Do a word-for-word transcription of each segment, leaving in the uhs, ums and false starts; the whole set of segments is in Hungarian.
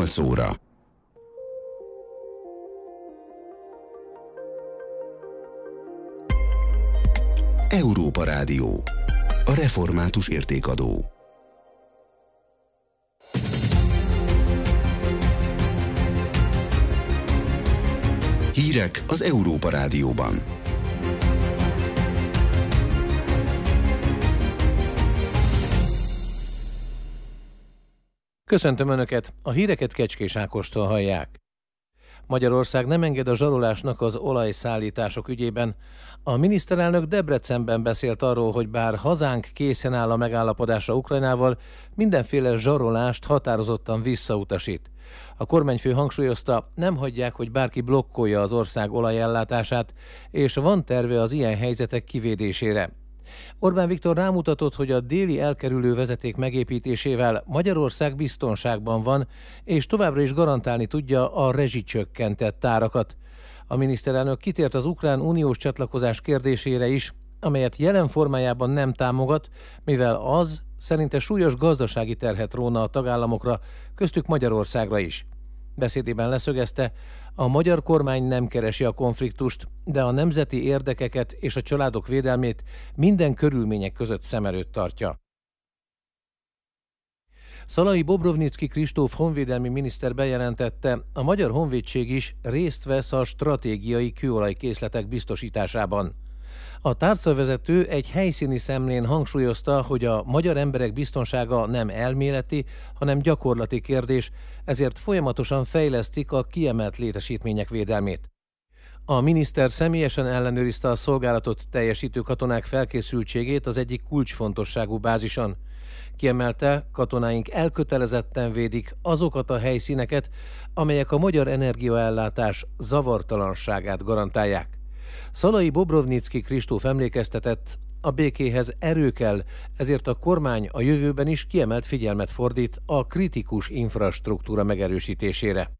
nyolc óra. Európa Rádió. A református értékadó. Hírek az Európa Rádióban. Köszöntöm Önöket, a híreket Kecskés Ákostól hallják. Magyarország nem enged a zsarolásnak az olajszállítások ügyében. A miniszterelnök Debrecenben beszélt arról, hogy bár hazánk készen áll a megállapodásra Ukrajnával, mindenféle zsarolást határozottan visszautasít. A kormányfő hangsúlyozta, nem hagyják, hogy bárki blokkolja az ország olajellátását, és van terve az ilyen helyzetek kivédésére. Orbán Viktor rámutatott, hogy a déli elkerülő vezeték megépítésével Magyarország biztonságban van, és továbbra is garantálni tudja a rezsicsökkentett árakat. A miniszterelnök kitért az ukrán uniós csatlakozás kérdésére is, amelyet jelen formájában nem támogat, mivel az szerinte súlyos gazdasági terhet róna a tagállamokra, köztük Magyarországra is. Beszédében leszögezte, a magyar kormány nem keresi a konfliktust, de a nemzeti érdekeket és a családok védelmét minden körülmények között szem előtt tartja. Szalai Bobrovnicki Kristóf honvédelmi miniszter bejelentette, a Magyar Honvédség is részt vesz a stratégiai kőolajkészletek biztosításában. A tárcavezető egy helyszíni szemlén hangsúlyozta, hogy a magyar emberek biztonsága nem elméleti, hanem gyakorlati kérdés, ezért folyamatosan fejlesztik a kiemelt létesítmények védelmét. A miniszter személyesen ellenőrizte a szolgálatot teljesítő katonák felkészültségét az egyik kulcsfontosságú bázison. Kiemelte, katonáink elkötelezetten védik azokat a helyszíneket, amelyek a magyar energiaellátás zavartalanságát garantálják. Szalai Bobrovnicki Kristóf emlékeztetett, a békéhez erő kell, ezért a kormány a jövőben is kiemelt figyelmet fordít a kritikus infrastruktúra megerősítésére.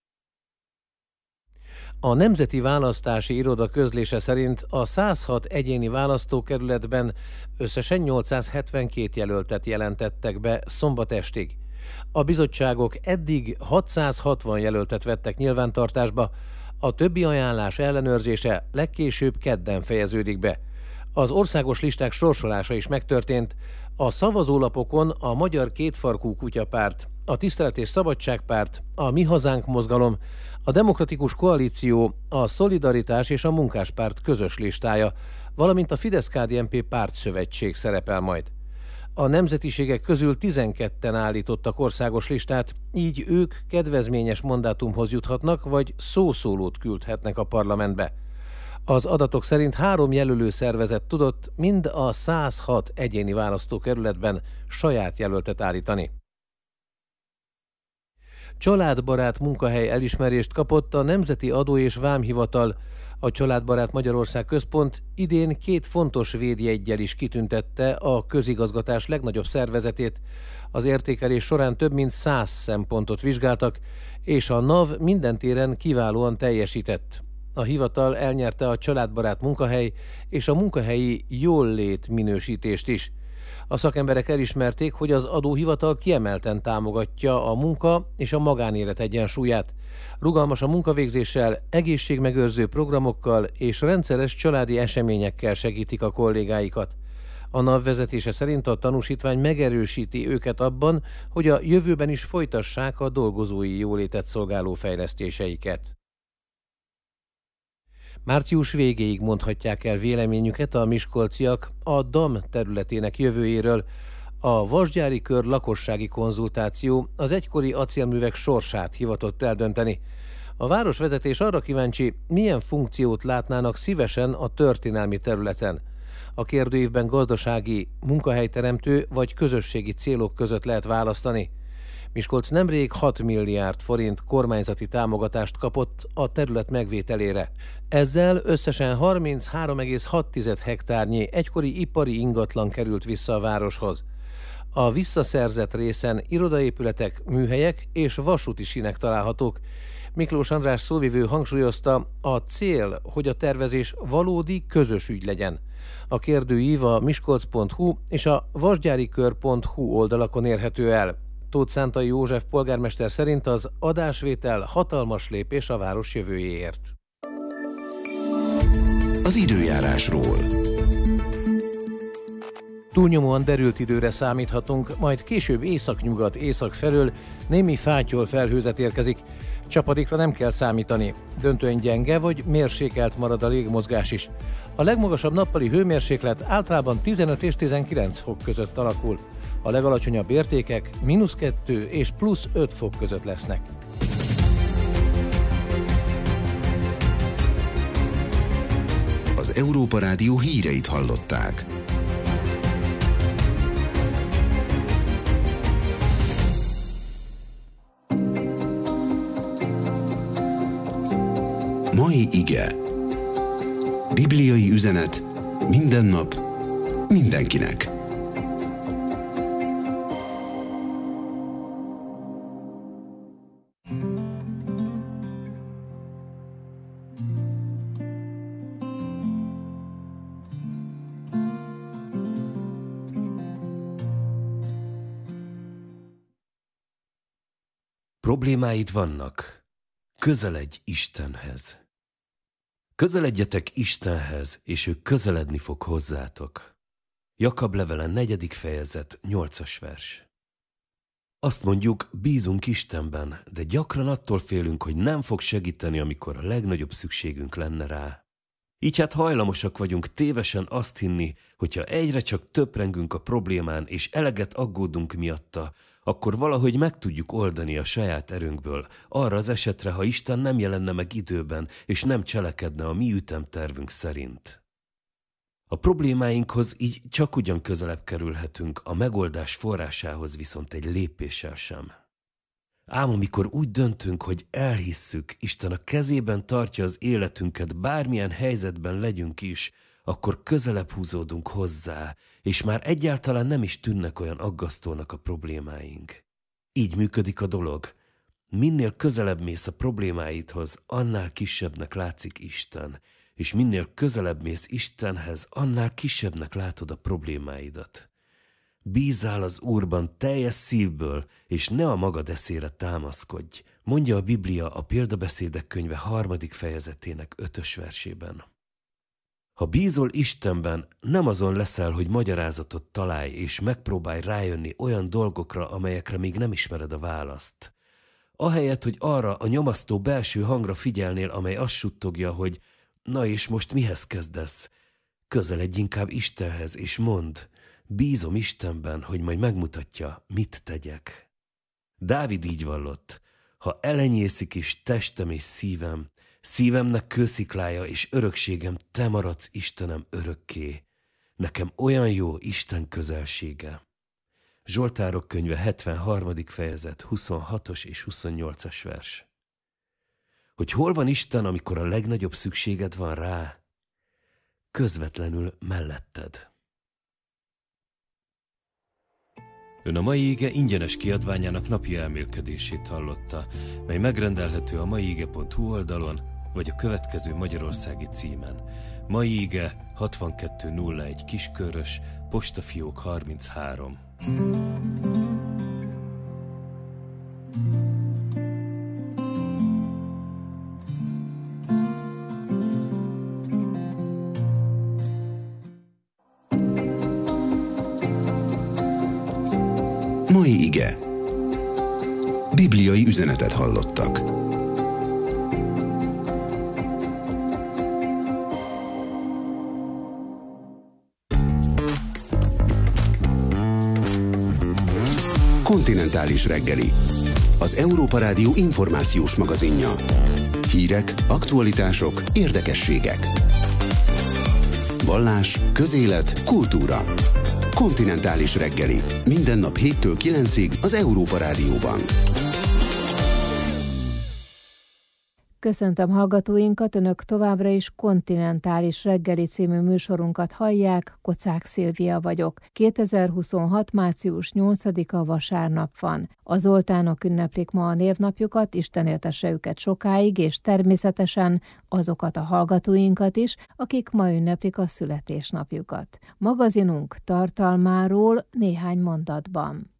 A Nemzeti Választási Iroda közlése szerint a száz hat egyéni választókerületben összesen nyolcszázhetvenkét jelöltet jelentettek be szombat estig. A bizottságok eddig hatszázhatvan jelöltet vettek nyilvántartásba, a többi ajánlás ellenőrzése legkésőbb kedden fejeződik be. Az országos listák sorsolása is megtörtént. A szavazólapokon a Magyar Kétfarkú Kutyapárt, a Tisztelet és Szabadság Párt, a Mi Hazánk mozgalom, a Demokratikus Koalíció, a Szolidaritás és a Munkáspárt közös listája, valamint a Fidesz-ká dé en pé pártszövetség szerepel majd. A nemzetiségek közül tizenketten állítottak országos listát, így ők kedvezményes mandátumhoz juthatnak, vagy szószólót küldhetnek a parlamentbe. Az adatok szerint három jelölő szervezet tudott mind a száz hat egyéni választókerületben saját jelöltet állítani. Családbarát munkahely elismerést kapott a Nemzeti Adó- és Vámhivatal. A Családbarát Magyarország Központ idén két fontos védjeggyel is kitüntette a közigazgatás legnagyobb szervezetét. Az értékelés során több mint száz szempontot vizsgáltak, és a NAV minden téren kiválóan teljesített. A hivatal elnyerte a Családbarát munkahely és a munkahelyi jól-lét minősítést is. A szakemberek elismerték, hogy az adóhivatal kiemelten támogatja a munka és a magánélet egyensúlyát. Rugalmas a munkavégzéssel, egészségmegőrző programokkal és rendszeres családi eseményekkel segítik a kollégáikat. A NAV vezetése szerint a tanúsítvány megerősíti őket abban, hogy a jövőben is folytassák a dolgozói jólétet szolgáló fejlesztéseiket. Március végéig mondhatják el véleményüket a miskolciak a dam területének jövőjéről. A Vasgyári Kör lakossági konzultáció az egykori acélművek sorsát hivatott eldönteni. A városvezetés arra kíváncsi, milyen funkciót látnának szívesen a történelmi területen. A kérdőívben gazdasági, munkahelyteremtő vagy közösségi célok között lehet választani. Miskolc nemrég hat milliárd forint kormányzati támogatást kapott a terület megvételére. Ezzel összesen harminchárom egész hat hektárnyi egykori ipari ingatlan került vissza a városhoz. A visszaszerzett részen irodaépületek, műhelyek és vasúti sínek találhatók. Miklós András szóvivő hangsúlyozta, a cél, hogy a tervezés valódi közös ügy legyen. A kérdőív a miskolc pont hu és a vasgyárikör pont hu oldalakon érhető el. Tóth Szentai József polgármester szerint az adásvétel hatalmas lépés a város jövőjéért. Az időjárásról. Túlnyomóan derült időre számíthatunk, majd később északnyugat észak felől némi fátyol felhőzet érkezik. Csapadékra nem kell számítani, döntően gyenge vagy mérsékelt marad a légmozgás is. A legmagasabb nappali hőmérséklet általában tizenöt és tizenkilenc fok között alakul. A legalacsonyabb értékek mínusz kettő és plusz öt fok között lesznek. Az Európa Rádió híreit hallották. Mai ige. Bibliai üzenet minden nap, mindenkinek. Problémáid vannak? Közeledj Istenhez. Közeledjetek Istenhez, és ő közeledni fog hozzátok. Jakab levele negyedik fejezet, nyolcas vers. Azt mondjuk, bízunk Istenben, de gyakran attól félünk, hogy nem fog segíteni, amikor a legnagyobb szükségünk lenne rá. Így hát hajlamosak vagyunk tévesen azt hinni, hogyha egyre csak töprengünk a problémán, és eleget aggódunk miatta, akkor valahogy meg tudjuk oldani a saját erőnkből, arra az esetre, ha Isten nem jelenne meg időben, és nem cselekedne a mi ütemtervünk szerint. A problémáinkhoz így csak ugyan közelebb kerülhetünk, a megoldás forrásához viszont egy lépéssel sem. Ám amikor úgy döntünk, hogy elhisszük, Isten a kezében tartja az életünket, bármilyen helyzetben legyünk is, akkor közelebb húzódunk hozzá, és már egyáltalán nem is tűnnek olyan aggasztónak a problémáink. Így működik a dolog. Minél közelebb mész a problémáidhoz, annál kisebbnek látszik Isten, és minél közelebb mész Istenhez, annál kisebbnek látod a problémáidat. Bízzál az Úrban teljes szívből, és ne a magad eszére támaszkodj, mondja a Biblia a Példabeszédek könyve harmadik fejezetének ötös versében. Ha bízol Istenben, nem azon leszel, hogy magyarázatot találj, és megpróbálj rájönni olyan dolgokra, amelyekre még nem ismered a választ. Ahelyett, hogy arra a nyomasztó belső hangra figyelnél, amely azt suttogja, hogy na és most mihez kezdesz? Közeledj inkább Istenhez, és mondd, bízom Istenben, hogy majd megmutatja, mit tegyek. Dávid így vallott, ha elenyészik is testem és szívem, szívemnek kősziklája és örökségem, te maradsz, Istenem, örökké. Nekem olyan jó Isten közelsége. Zsoltárok könyve hetvenharmadik fejezet, huszonhatos és huszonnyolcas vers. Hogy hol van Isten, amikor a legnagyobb szükséged van rá? Közvetlenül melletted. Ön a mai ige ingyenes kiadványának napi elmélkedését hallotta, mely megrendelhető a maiige pont hu oldalon, vagy a következő magyarországi címen. Mai ige hatvankettő nulla egy Kiskörös, postafiók harminchárom. Mai ige. Bibliai üzenetet hallottak. Kontinentális reggeli. Az Európa Rádió információs magazinja. Hírek, aktualitások, érdekességek. Vallás, közélet, kultúra. Kontinentális reggeli. Minden nap héttől kilencig az Európa Rádióban. Köszöntöm hallgatóinkat, önök továbbra is Kontinentális reggeli című műsorunkat hallják, Kocák Szilvia vagyok. kétezer-huszonhat. március nyolcadika vasárnap van. A zoltánok ünneplik ma a névnapjukat, Isten éltesse őket sokáig, és természetesen azokat a hallgatóinkat is, akik ma ünneplik a születésnapjukat. Magazinunk tartalmáról néhány mondatban.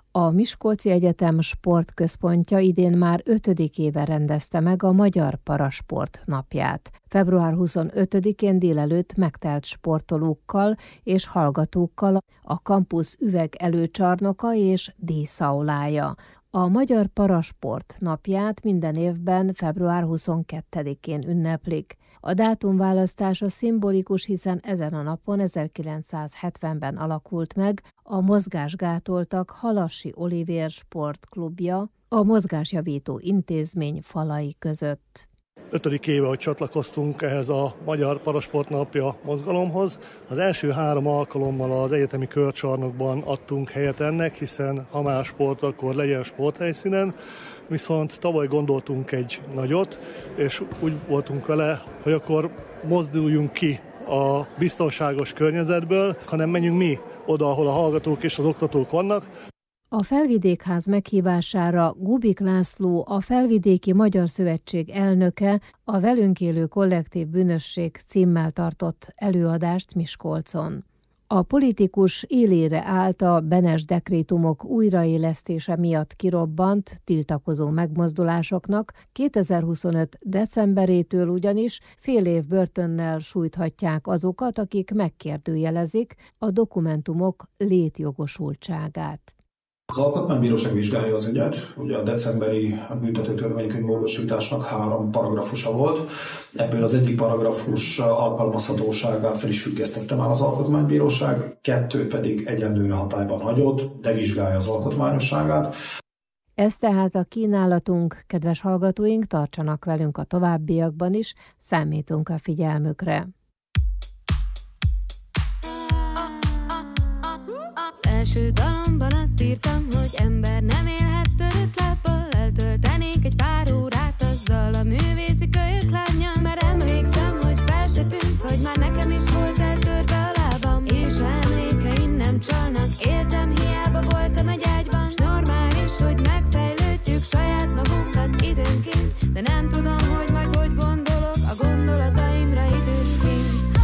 A Miskolci Egyetem Sportközpontja idén már ötödik éve rendezte meg a Magyar Parasport napját. február huszonötödikén délelőtt megtelt sportolókkal és hallgatókkal a kampusz üveg előcsarnoka és díszaulája. A Magyar Parasport napját minden évben február huszonkettedikén ünneplik. A dátumválasztása szimbolikus, hiszen ezen a napon ezerkilencszázhetvenben alakult meg a mozgásgátoltak Halassi Olivér sportklubja a Mozgásjavító Intézmény falai között. Ötödik éve, hogy csatlakoztunk ehhez a Magyar Parasport napja mozgalomhoz. Az első három alkalommal az egyetemi körcsarnokban adtunk helyet ennek, hiszen ha már sport, akkor legyen sporthelyszínen. Viszont tavaly gondoltunk egy nagyot, és úgy voltunk vele, hogy akkor mozduljunk ki a biztonságos környezetből, hanem menjünk mi oda, ahol a hallgatók és az oktatók vannak. A Felvidékház meghívására Gubik László, a Felvidéki Magyar Szövetség elnöke a Velünk élő kollektív bűnösség címmel tartott előadást Miskolcon. A politikus élére állt a Benes dekrétumok újraélesztése miatt kirobbant tiltakozó megmozdulásoknak, kétezer-huszonöt decemberétől ugyanis fél év börtönnel sújthatják azokat, akik megkérdőjelezik a dokumentumok létjogosultságát. Az Alkotmánybíróság vizsgálja az ügyet, ugye a decemberi büntetőtörvénykönyv módosításnak három paragrafusa volt, ebből az egyik paragrafus alkalmazhatóságát fel is függesztette már az Alkotmánybíróság, kettőt pedig egyenlőre hatályban hagyott, de vizsgálja az alkotmányosságát. Ez tehát a kínálatunk, kedves hallgatóink, tartsanak velünk a továbbiakban is, számítunk a figyelmükre. Az első dalomban azt írtam, hogy ember nem élhet törött lábbal, eltöltenék egy pár órát azzal a művészi kölyök lánnyal, mert emlékszem, hogy fel se tűnt, hogy már nekem is volt eltörve a lábam, és a emlékeim nem csalnak, éltem, hiába voltam egy ágyban, s normális, hogy megfejlődjük saját magunkat időnként, de nem tudom, hogy majd hogy gondolok a gondolataimra idősként.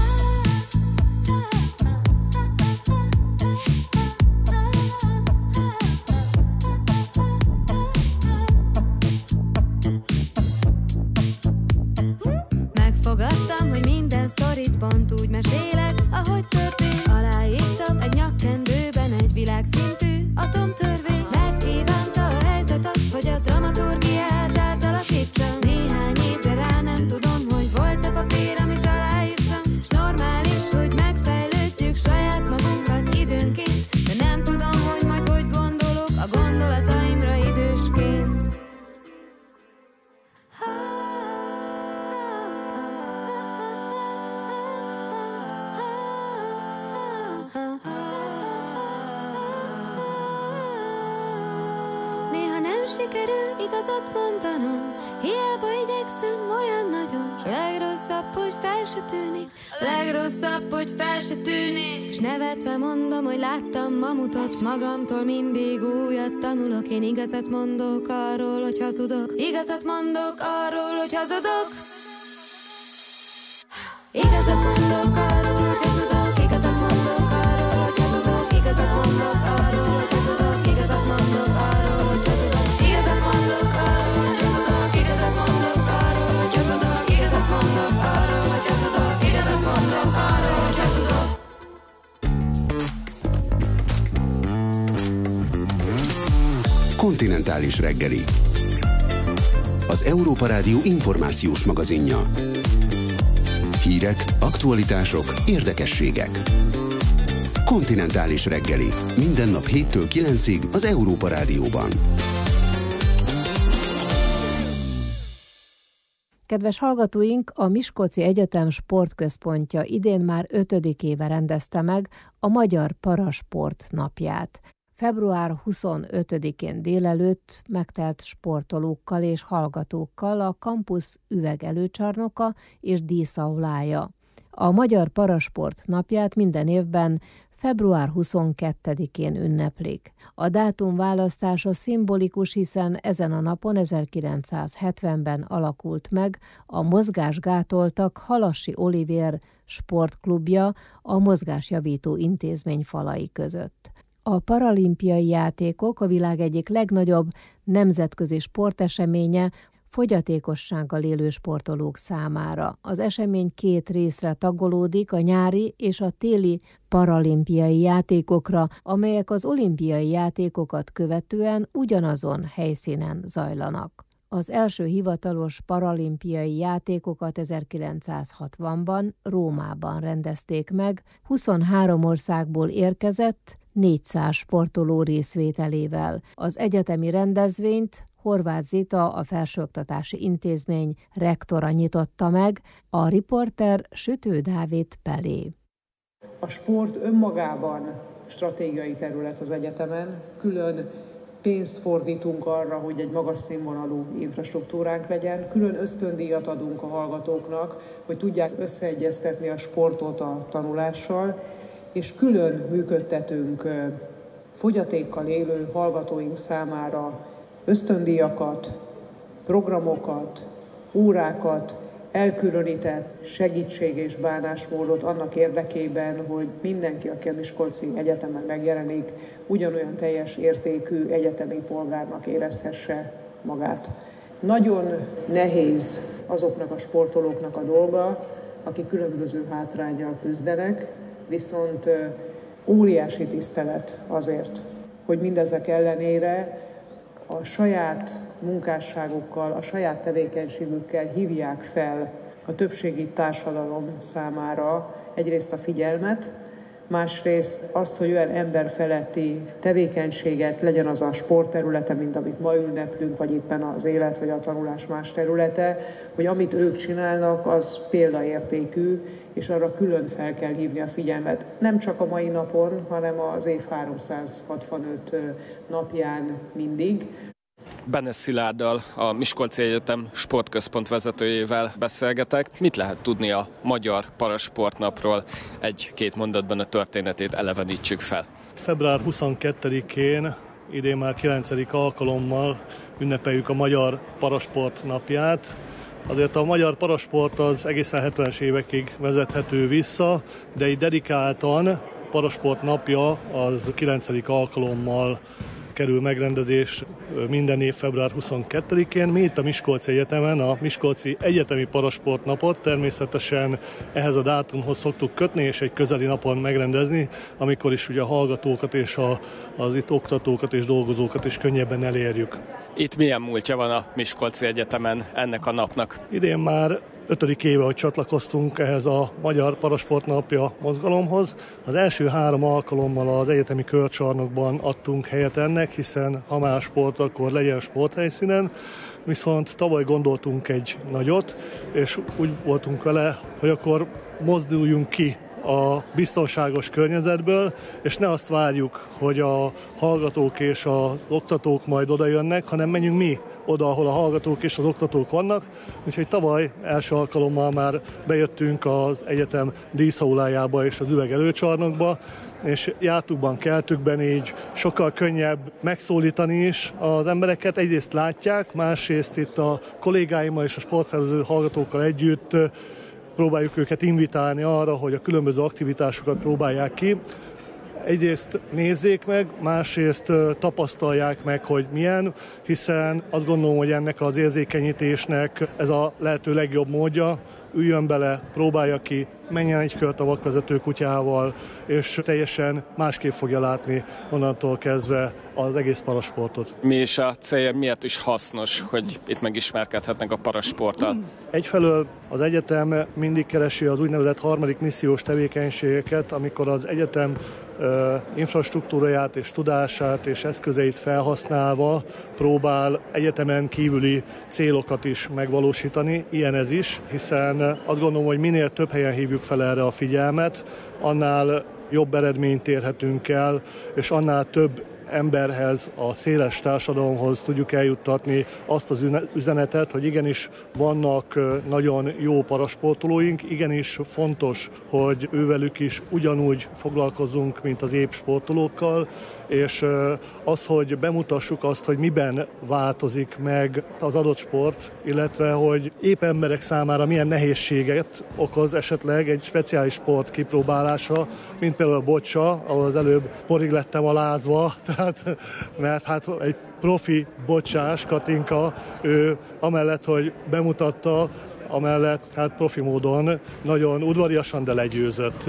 Fogadtam, hogy minden sztorit pont úgy mesélek, ahogy történt. Aláírtam egy nyakkendőben egy világszintű atomtörvény. Megkívánta a helyzet azt, hogy a dramaturgiát átalakítsam. Néhány évre rá nem tudom, hogy volt a papír, amit aláírtam. S normális, hogy megfejlődjük saját magunkat időnként, de nem tudom, hogy majd hogy gondolok a gondolataimra idősként. Sikerül igazat mondanom, hiába igyekszem olyan nagyon, s a legrosszabb, hogy fel se tűnik, a legrosszabb, hogy fel se tűnik, s nevetve mondom, hogy láttam mamutot, magamtól mindig újat tanulok, én igazat mondok arról, hogy hazudok, igazat mondok arról, hogy hazudok, igazat mondok arról, hogy hazudok, igazat mondok arról, hogy hazudok, igazat mondok arról, hogy hazudok, igazat mondok arról, hogy hazudok. Kontinentális reggeli. Az Európa Rádió információs magazinja. Hírek, aktualitások, érdekességek. Kontinentális reggeli. Minden nap héttől kilencig az Európa Rádióban. Kedves hallgatóink, a Miskolci Egyetem Sportközpontja idén már ötödik éve rendezte meg a Magyar Parasport napját. február huszonötödikén délelőtt megtelt sportolókkal és hallgatókkal a kampusz üveg előcsarnoka és díszaulája. A Magyar Parasport napját minden évben február huszonkettedikén ünneplik. A dátum választása szimbolikus, hiszen ezen a napon ezerkilencszázhetvenben alakult meg a Mozgásgátoltak Halassi Olivér sportklubja a Mozgásjavító Intézmény falai között. A paralimpiai játékok a világ egyik legnagyobb nemzetközi sporteseménye fogyatékossággal élő sportolók számára. Az esemény két részre tagolódik, a nyári és a téli paralimpiai játékokra, amelyek az olimpiai játékokat követően ugyanazon helyszínen zajlanak. Az első hivatalos paralimpiai játékokat ezerkilencszázhatvanban Rómában rendezték meg, huszonhárom országból érkezett négyszáz sportoló részvételével. Az egyetemi rendezvényt Horváth Zita, a Felsőoktatási Intézmény rektora nyitotta meg, a riporter Sütő Dávid Pelé. A sport önmagában stratégiai terület az egyetemen, külön pénzt fordítunk arra, hogy egy magas színvonalú infrastruktúránk legyen, külön ösztöndíjat adunk a hallgatóknak, hogy tudják összeegyeztetni a sportot a tanulással, és külön működtetünk fogyatékkal élő hallgatóink számára ösztöndíjakat, programokat, órákat, elkülönített segítség és bánásmódot annak érdekében, hogy mindenki, aki a Miskolci Egyetemen megjelenik, ugyanolyan teljes értékű egyetemi polgárnak érezhesse magát. Nagyon nehéz azoknak a sportolóknak a dolga, akik különböző hátránnyal küzdenek, viszont óriási tisztelet azért, hogy mindezek ellenére a saját munkásságukkal, a saját tevékenységükkel hívják fel a többségi társadalom számára egyrészt a figyelmet, másrészt azt, hogy olyan emberfeletti tevékenységet, legyen az a sportterülete, mint amit ma ünneplünk, vagy éppen az élet vagy a tanulás más területe, hogy amit ők csinálnak, az példaértékű, és arra külön fel kell hívni a figyelmet. Nem csak a mai napon, hanem az év háromszázhatvanöt napján mindig. Benes Szilárddal, a Miskolci Egyetem sportközpont vezetőjével beszélgetek. Mit lehet tudni a Magyar Parasportnapról? Egy-két mondatban a történetét elevenítsük fel. február huszonkettedikén, idén már kilencedik alkalommal ünnepeljük a Magyar Parasport napját. Azért a magyar parasport az egészen hetvenes évekig vezethető vissza, de így dedikáltan Parasport napja az kilencedik alkalommal kerül megrendezés minden év február huszonkettedikén. Mi itt a Miskolci Egyetemen a Miskolci Egyetemi Parasport napot természetesen ehhez a dátumhoz szoktuk kötni, és egy közeli napon megrendezni, amikor is ugye a hallgatókat és a, az itt oktatókat és dolgozókat is könnyebben elérjük. Itt milyen múltja van a Miskolci Egyetemen ennek a napnak? Idén már ötödik éve, hogy csatlakoztunk ehhez a Magyar Parasport napja mozgalomhoz. Az első három alkalommal az egyetemi körcsarnokban adtunk helyet ennek, hiszen ha már sport, akkor legyen sporthelyszínen. Viszont tavaly gondoltunk egy nagyot, és úgy voltunk vele, hogy akkor mozduljunk ki a biztonságos környezetből, és ne azt várjuk, hogy a hallgatók és az oktatók majd oda jönnek, hanem menjünk mi oda, ahol a hallgatók és az oktatók vannak. Úgyhogy tavaly első alkalommal már bejöttünk az egyetem díszaulájába és az üveg előcsarnokba, és jártukban, keltükben így sokkal könnyebb megszólítani is az embereket. Egyrészt látják, másrészt itt a kollégáimmal és a sportszervező hallgatókkal együtt próbáljuk őket invitálni arra, hogy a különböző aktivitásokat próbálják ki. Egyrészt nézzék meg, másrészt tapasztalják meg, hogy milyen, hiszen azt gondolom, hogy ennek az érzékenyítésnek ez a lehető legjobb módja. Üljön bele, próbálja ki, menjen egy kört a vakvezető kutyával, és teljesen másképp fogja látni onnantól kezdve az egész parasportot. Mi is a célja, miért is hasznos, hogy itt megismerkedhetnek a parasporttal? Egyfelől az egyetem mindig keresi az úgynevezett harmadik missziós tevékenységeket, amikor az egyetem infrastruktúráját és tudását és eszközeit felhasználva próbál egyetemen kívüli célokat is megvalósítani. Ilyen ez is, hiszen azt gondolom, hogy minél több helyen hívjuk fel erre a figyelmet, annál jobb eredményt érhetünk el, és annál több emberhez, a széles társadalomhoz tudjuk eljuttatni azt az üzenetet, hogy igenis vannak nagyon jó parasportolóink, igenis fontos, hogy ővelük is ugyanúgy foglalkozunk, mint az épp sportolókkal, és az, hogy bemutassuk azt, hogy miben változik meg az adott sport, illetve hogy épp emberek számára milyen nehézséget okoz esetleg egy speciális sport kipróbálása, mint például a bocsa, ahol az előbb porig lettem alázva, tehát, mert hát egy profi bocsás, Katinka, ő amellett, hogy bemutatta, amellett hát profi módon nagyon udvariasan, de legyőzött.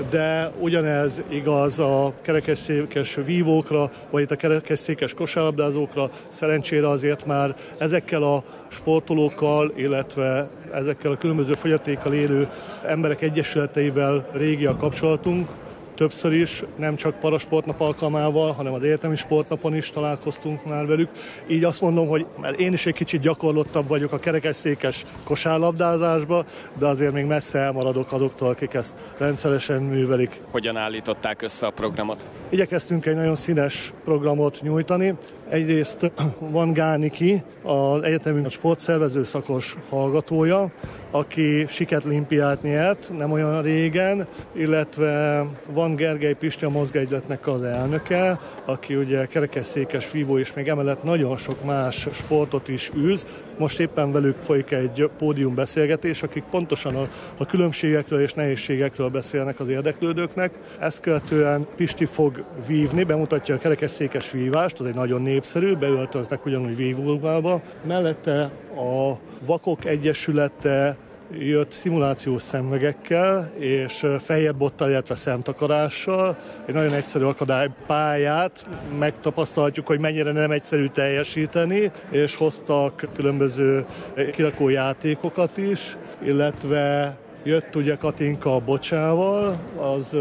De ugyanez igaz a kerekesszékes vívókra, vagy itt a kerekesszékes kosárlabdázókra. Szerencsére azért már ezekkel a sportolókkal, illetve ezekkel a különböző fogyatékkal élő emberek egyesületeivel régi a kapcsolatunk. Többször is, nem csak parasportnap alkalmával, hanem az egyetemi sportnapon is találkoztunk már velük. Így azt mondom, hogy mert én is egy kicsit gyakorlottabb vagyok a kerekesszékes kosárlabdázásba, de azért még messze elmaradok azoktól, akik ezt rendszeresen művelik. Hogyan állították össze a programot? Igyekeztünk egy nagyon színes programot nyújtani. Egyrészt van Gániki, az egyetemünk sportszervező szakos hallgatója, aki siketlimpiát nyert nem olyan régen, illetve van Gergely Pisti, a mozgaegyletnek az elnöke, aki ugye kerekesszékes vívó, és még emellett nagyon sok más sportot is űz. Most éppen velük folyik egy pódiumbeszélgetés, akik pontosan a, a különbségekről és nehézségekről beszélnek az érdeklődőknek. Ezt követően Pisti fog vívni, bemutatja a kerekesszékes vívást, az egy nagyon népszerű, beöltöznek ugyanúgy vívóruhába. Mellette a Vakok Egyesülete jött szimulációs szemüvegekkel és fehér bottal, illetve szemtakarással. Egy nagyon egyszerű akadálypályát megtapasztalhatjuk, hogy mennyire nem egyszerű teljesíteni, és hoztak különböző kirakójátékokat is, illetve jött ugye Katinka a bocsával, az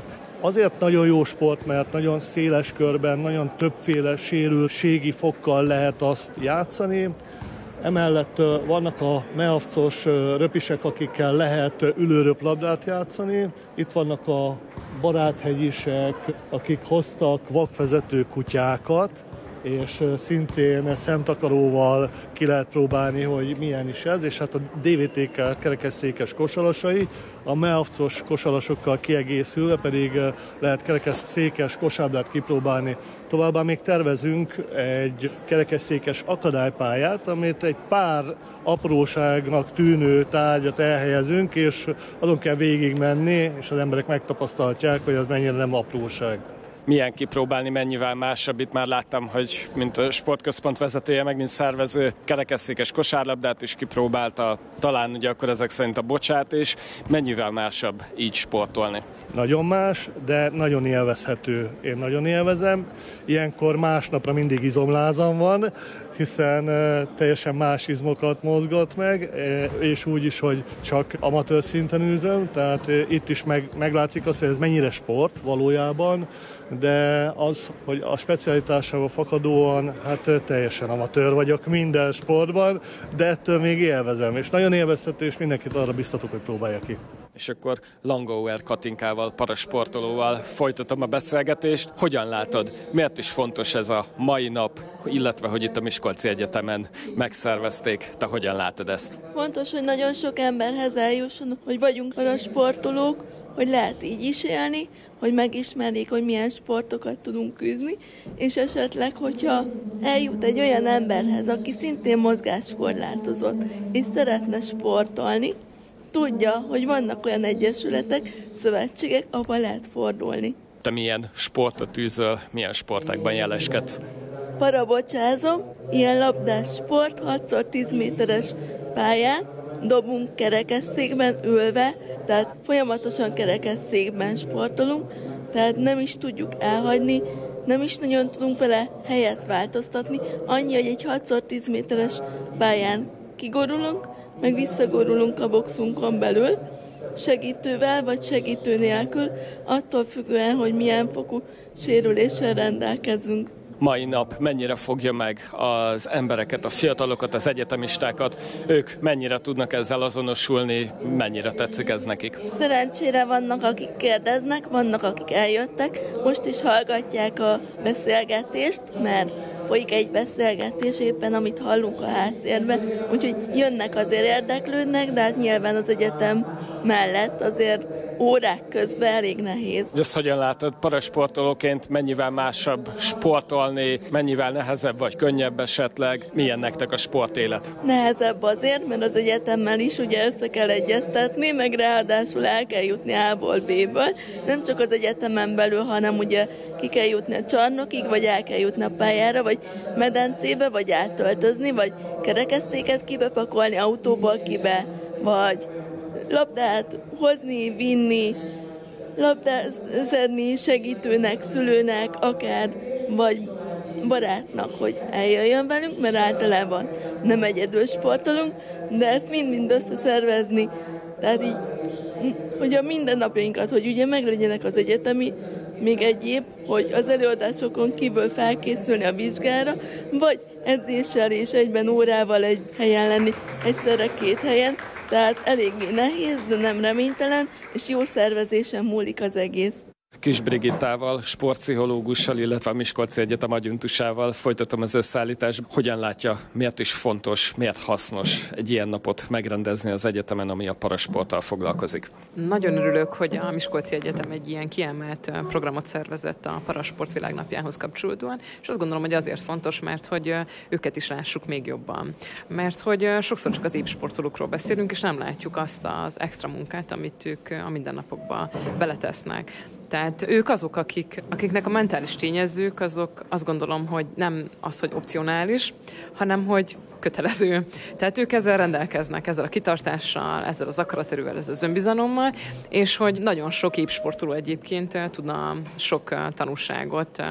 azért nagyon jó sport, mert nagyon széles körben, nagyon többféle sérültségi fokkal lehet azt játszani. Emellett vannak a mehavcos röpisek, akikkel lehet ülőröplabdát játszani. Itt vannak a baráthegyisek, akik hoztak vakvezető kutyákat, és szintén szemtakaróval ki lehet próbálni, hogy milyen is ez, és hát a dé vé té ká kerekesszékes kosarasai, a mehavcos kosarasokkal kiegészülve pedig lehet kerekesszékes kosárlabdát kipróbálni. Továbbá még tervezünk egy kerekesszékes akadálypályát, amit egy pár apróságnak tűnő tárgyat elhelyezünk, és azon kell végigmenni, és az emberek megtapasztalhatják, hogy az mennyire nem apróság. Milyen kipróbálni, mennyivel másabb? Itt már láttam, hogy mint a sportközpont vezetője, meg mint szervező kerekesszékes kosárlabdát is kipróbálta, talán ugye akkor ezek szerint a bocsát is. Mennyivel másabb így sportolni? Nagyon más, de nagyon élvezhető. Én nagyon élvezem. Ilyenkor másnapra mindig izomlázam van, hiszen teljesen más izmokat mozgat meg, és úgy is, hogy csak amatőr szinten űzöm, tehát itt is meg, meglátszik az, hogy ez mennyire sport valójában, de az, hogy a specialitásával fakadóan, hát teljesen amatőr vagyok minden sportban, de ettől még élvezem, és nagyon élvezhető, és mindenkit arra biztatok, hogy próbálja ki. És akkor Langauer Katinkával, parasportolóval folytatom a beszélgetést. Hogyan látod, miért is fontos ez a mai nap, illetve hogy itt a Miskolci Egyetemen megszervezték? Te hogyan látod ezt? Fontos, hogy nagyon sok emberhez eljusson, hogy vagyunk parasportolók, hogy lehet így is élni, hogy megismerjék, hogy milyen sportokat tudunk űzni, és esetleg, hogyha eljut egy olyan emberhez, aki szintén mozgáskorlátozott, és szeretne sportolni, tudja, hogy vannak olyan egyesületek, szövetségek, ahol lehet fordulni. Te milyen sportot űzöl, milyen sportákban jeleskedsz? Parabocsázom, ilyen labdás sport, hatszor tíz méteres pályán, dobunk kerekesszékben ülve, tehát folyamatosan kerekesszékben sportolunk, tehát nem is tudjuk elhagyni, nem is nagyon tudunk vele helyet változtatni, annyi, hogy egy hatszor tíz méteres pályán kigorulunk, meg visszagorulunk a boxunkon belül, segítővel vagy segítő nélkül, attól függően, hogy milyen fokú sérüléssel rendelkezünk. mai nap mennyire fogja meg az embereket, a fiatalokat, az egyetemistákat, ők mennyire tudnak ezzel azonosulni, mennyire tetszik ez nekik? Szerencsére vannak, akik kérdeznek, vannak, akik eljöttek, most is hallgatják a beszélgetést, mert folyik egy beszélgetés éppen, amit hallunk a háttérben, úgyhogy jönnek, azért érdeklődnek, de hát nyilván az egyetem mellett azért órák közben elég nehéz. Ezt hogyan látod parasportolóként, mennyivel másabb sportolni, mennyivel nehezebb vagy könnyebb esetleg? Milyen nektek a sportélet? Nehezebb azért, mert az egyetemmel is ugye össze kell egyeztetni, meg ráadásul el kell jutni A-ból B-ből. Nem csak az egyetemen belül, hanem ugye ki kell jutni a csarnokig, vagy el kell jutni a pályára, vagy medencébe, vagy átöltözni, vagy kerekesszéket kibepakolni, autóból kibe, vagy labdát hozni, vinni, labdát szedni segítőnek, szülőnek, akár, vagy barátnak, hogy eljöjjön velünk, mert általában nem egyedül sportolunk, de ezt mind-mind összeszervezni. Tehát így, hogy a mindennapjainkat, hogy ugye meglegyenek az egyetemi, még egyéb, hogy az előadásokon kívül felkészülni a vizsgára, vagy edzéssel és egyben órával egy helyen lenni, egyszerre két helyen, tehát eléggé nehéz, de nem reménytelen, és jó szervezésen múlik az egész. Kis Brigittával, sportpszichológussal, illetve a Miskolci Egyetem adjunktusával folytatom az összeállítást. Hogyan látja, miért is fontos, miért hasznos egy ilyen napot megrendezni az egyetemen, ami a parasporttal foglalkozik? Nagyon örülök, hogy a Miskolci Egyetem egy ilyen kiemelt programot szervezett a Parasport Világnapjához kapcsolódóan, és azt gondolom, hogy azért fontos, mert hogy őket is lássuk még jobban. Mert hogy sokszor csak az épsportolókról beszélünk, és nem látjuk azt az extra munkát, amit ők a mindennapokban beletesznek. Tehát ők azok, akik, akiknek a mentális tényezők, azok azt gondolom, hogy nem az, hogy opcionális, hanem hogy kötelező. Tehát ők ezzel rendelkeznek, ezzel a kitartással, ezzel az akaraterővel, ezzel az önbizalommal, és hogy nagyon sok épsportoló egyébként tudna sok tanulságot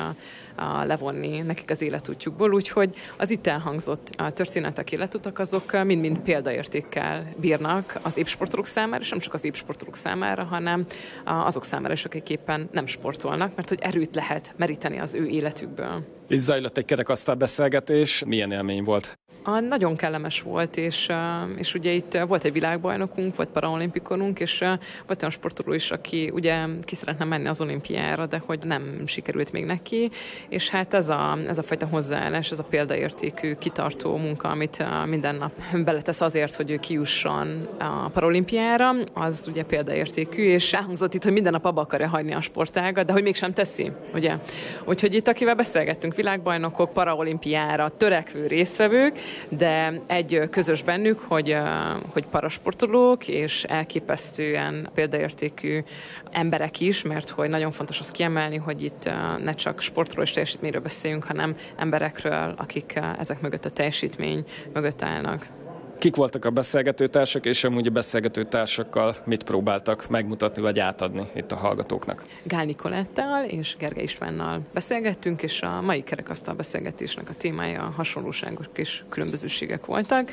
levonni nekik az életútjukból, úgyhogy az itt elhangzott a történetek, életutak, azok mind-mind példaértékkel bírnak az épsportolók számára, és nem csak az épsportolók számára, hanem azok számára is, akik éppen nem sportolnak, mert hogy erőt lehet meríteni az ő életükből. Itt zajlott egy kerekasztal beszélgetés, milyen élmény volt? A, nagyon kellemes volt, és, és ugye itt volt egy világbajnokunk, volt paraolimpikonunk, és volt olyan sportoló is, aki ugye ki szeretne menni az olimpiára, de hogy nem sikerült még neki, és hát ez a, ez a fajta hozzáállás, ez a példaértékű, kitartó munka, amit minden nap beletesz azért, hogy ő kijusson a paraolimpiára, az ugye példaértékű, és elhangzott itt, hogy minden nap abba akarja hagyni a sportágat, de hogy mégsem teszi, ugye? Úgyhogy itt, akivel beszélgettünk, világbajnokok, paraolimpiára törekvő résztvevők, de egy közös bennük, hogy, hogy parasportolók, és elképesztően példaértékű emberek is, mert hogy nagyon fontos azt kiemelni, hogy itt ne csak sportról és teljesítményről beszéljünk, hanem emberekről, akik ezek mögött a teljesítmény mögött állnak. Kik voltak a beszélgetőtársak, és amúgy a beszélgetőtársakkal mit próbáltak megmutatni vagy átadni itt a hallgatóknak? Gál Nikolettal és Gergely Istvánnal beszélgettünk, és a mai kerekasztal beszélgetésnek a témája hasonlóságok és különbözőségek voltak.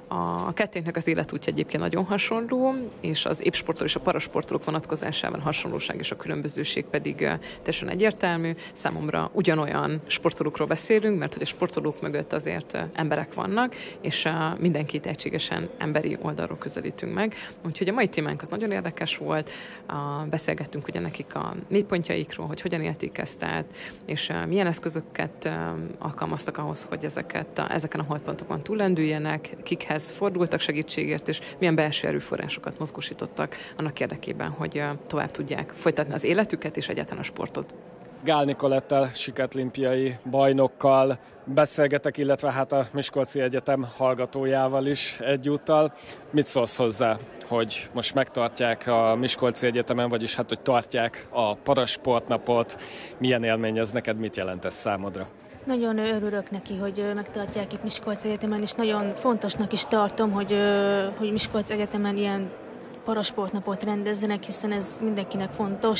A kettőnknek az életútja egyébként nagyon hasonló, és az épsportoló és a parasportolók vonatkozásában a hasonlóság és a különbözőség pedig teljesen egyértelmű. Számomra ugyanolyan sportolókról beszélünk, mert hogy a sportolók mögött azért emberek vannak, és mindenkit egységesen emberi oldalról közelítünk meg. Úgyhogy a mai témánk az nagyon érdekes volt. Beszélgettünk ugye nekik a mélypontjaikról, hogy hogyan élték ezt át, és milyen eszközöket alkalmaztak ahhoz, hogy ezeket, ezeken a holdpontokon túllendüljenek, kikhez fordultak segítségért, és milyen belső erőforrásokat mozgósítottak annak érdekében, hogy tovább tudják folytatni az életüket és egyáltalán a sportot. Gál Nikolettel, siketlimpiai bajnokkal beszélgetek, illetve hát a Miskolci Egyetem hallgatójával is egyúttal. Mit szólsz hozzá, hogy most megtartják a Miskolci Egyetemen, vagyis hát, hogy tartják a parasportnapot? Milyen élmény ez neked, mit jelent ez számodra? Nagyon örülök neki, hogy megtartják itt Miskolci Egyetemen, és nagyon fontosnak is tartom, hogy, hogy Miskolci Egyetemen ilyen parasportnapot rendezzenek, hiszen ez mindenkinek fontos,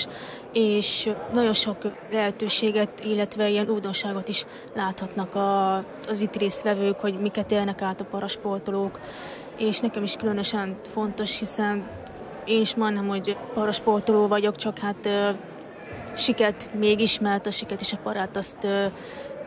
és nagyon sok lehetőséget, illetve ilyen újdonságot is láthatnak a, az itt résztvevők, hogy miket élnek át a parasportolók, és nekem is különösen fontos, hiszen én is mondom, hogy parasportoló vagyok, csak hát uh, siket még ismert, a siket és a parát azt uh,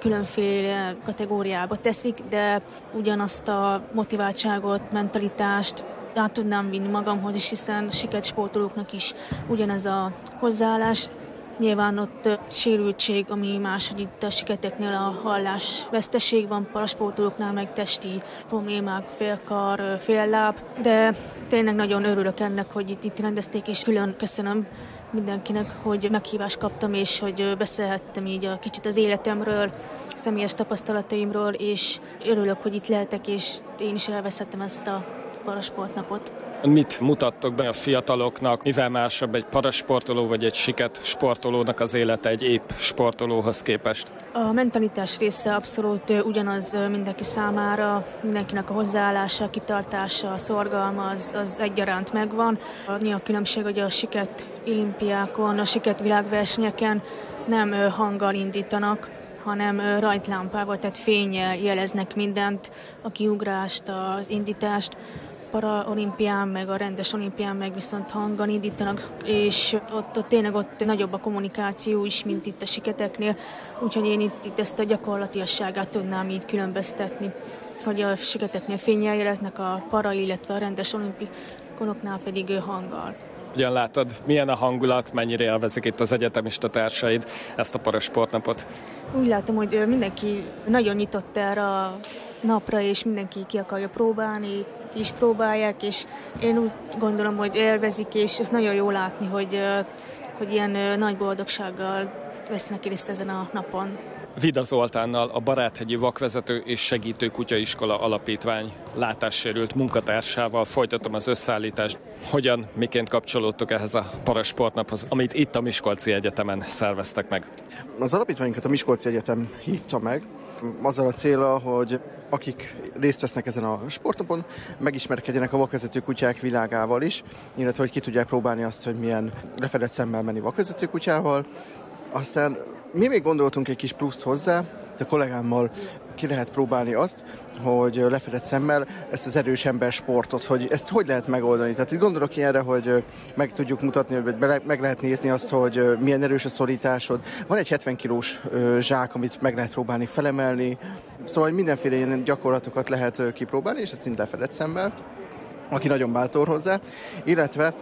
különféle kategóriába teszik, de ugyanazt a motiváltságot, mentalitást át tudnám vinni magamhoz is, hiszen sikersportolóknak is ugyanez a hozzáállás. Nyilván ott sérültség, ami máshogy itt a siketeknél a hallásveszteség van, parasportolóknál meg testi problémák, félkar, félláb, de tényleg nagyon örülök ennek, hogy itt, itt rendezték, és külön köszönöm mindenkinek, hogy meghívást kaptam, és hogy beszélhettem így a kicsit az életemről, személyes tapasztalataimról, és örülök, hogy itt lehetek, és én is elveszhettem ezt a parasportnapot. Mit mutattok be a fiataloknak, mivel másabb egy parasportoló vagy egy siket sportolónak az élete egy épp sportolóhoz képest? A mentalitás része abszolút ugyanaz mindenki számára, mindenkinek a hozzáállása, kitartása, a szorgalma az, az egyaránt megvan. A különbség, hogy a siket olimpiákon, a siket világversenyeken nem hanggal indítanak, hanem rajtlámpával, tehát fénnyel jeleznek mindent, a kiugrást, az indítást. Paraolimpián, meg a rendes olimpián meg viszont hanggal indítanak, és ott, ott tényleg ott nagyobb a kommunikáció is, mint itt a siketeknél, úgyhogy én itt, itt ezt a gyakorlatiasságát tudnám így különböztetni, hogy a siketeknél fénnyel jeleznek, a para, illetve a rendes olimpikonoknál pedig hanggal. Ugyan látod, milyen a hangulat, mennyire élvezik itt az egyetemista társaid ezt a parasportnapot? Úgy látom, hogy mindenki nagyon nyitott erre a napra, és mindenki ki akarja próbálni, ki is próbálják, és én úgy gondolom, hogy élvezik, és ez nagyon jó látni, hogy, hogy ilyen nagy boldogsággal vesznek részt ezen a napon. Vida Zoltánnal, a Baráthegyi Vakvezető és Segítő Kutyaiskola Alapítvány látássérült munkatársával folytatom az összeállítást. Hogyan, miként kapcsolódtok ehhez a parasportnaphoz, amit itt a Miskolci Egyetemen szerveztek meg? Az alapítványunkat a Miskolci Egyetem hívta meg, azzal a célra, hogy akik részt vesznek ezen a sportnapon, megismerkedjenek a vakvezető kutyák világával is, illetve hogy ki tudják próbálni azt, hogy milyen lefedett szemmel menni vakvezető kutyával. Aztán mi még gondoltunk egy kis pluszt hozzá, a kollégámmal ki lehet próbálni azt, hogy lefedett szemmel ezt az erős ember sportot, hogy ezt hogy lehet megoldani. Tehát itt gondolok ilyenre, hogy meg tudjuk mutatni, vagy meg lehet nézni azt, hogy milyen erős a szorításod. Van egy hetven kilós zsák, amit meg lehet próbálni felemelni, szóval mindenféle ilyen gyakorlatokat lehet kipróbálni, és ezt mind lefedett szemmel, aki nagyon bátor hozzá, illetve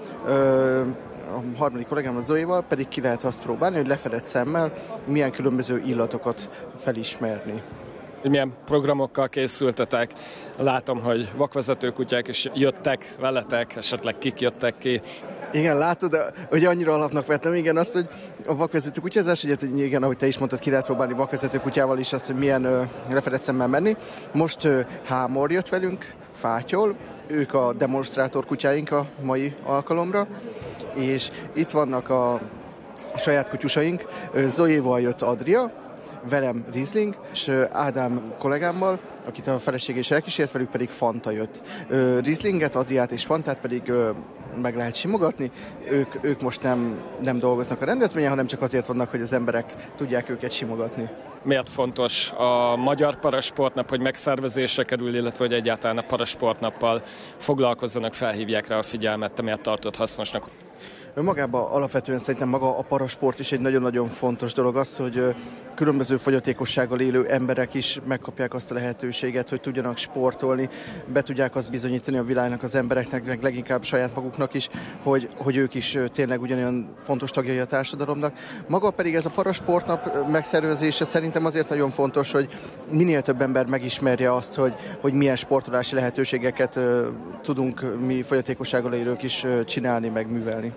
a harmadik kollégám, a Zoéval pedig ki lehet azt próbálni, hogy lefedett szemmel milyen különböző illatokat felismerni. Milyen programokkal készültetek? Látom, hogy vakvezető kutyák is jöttek veletek, esetleg kik jöttek ki. Igen, látod, hogy annyira alapnak vettem, igen, azt, hogy a vakvezető kutyázás, ugye, igen, ahogy te is mondtad, ki lehet próbálni vakvezető kutyával is azt, hogy milyen ö, lefedett szemmel menni. Most ö, Hámor jött velünk, Fátyol, ők a demonstrátor kutyáink a mai alkalomra, és itt vannak a saját kutyusaink, Zoéval jött Adria, velem Riesling, és Ádám kollégámmal, akit a felesége is elkísért, velük pedig Fanta jött. Rieslinget, Adriát és Fantát pedig meg lehet simogatni, ők, ők most nem, nem dolgoznak a rendezvényen, hanem csak azért vannak, hogy az emberek tudják őket simogatni. Miért fontos a Magyar Parasportnap, hogy megszervezésre kerül, illetve hogy egyáltalán a Parasportnappal foglalkozzanak, felhívják rá a figyelmet, te miért tartod hasznosnak? Magában alapvetően szerintem maga a parasport is egy nagyon-nagyon fontos dolog az, hogy különböző fogyatékossággal élő emberek is megkapják azt a lehetőséget, hogy tudjanak sportolni, be tudják azt bizonyítani a világnak, az embereknek, meg leginkább saját maguknak is, hogy, hogy ők is tényleg ugyanolyan fontos tagjai a társadalomnak. Maga pedig ez a parasportnap megszervezése szerintem azért nagyon fontos, hogy minél több ember megismerje azt, hogy, hogy milyen sportolási lehetőségeket uh, tudunk mi fogyatékossággal élők is uh, csinálni, meg művelni.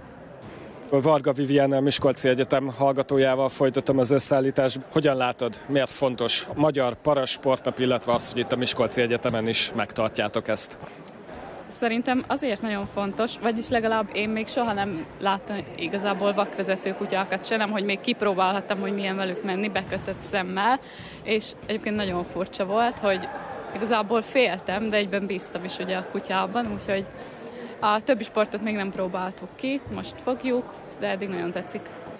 Varga Vivienne, Miskolci Egyetem hallgatójával folytatom az összeállítást. Hogyan látod, miért fontos a Magyar Parasportnap, illetve az, hogy itt a Miskolci Egyetemen is megtartjátok ezt? Szerintem azért nagyon fontos, vagyis legalább én még soha nem láttam igazából vakvezető kutyákat se, nem, hogy még kipróbálhattam, hogy milyen velük menni bekötött szemmel, és egyébként nagyon furcsa volt, hogy igazából féltem, de egyben bíztam is ugye a kutyában, úgyhogy a többi sportot még nem próbáltuk ki, most fogjuk, de eddig nagyon tetszik.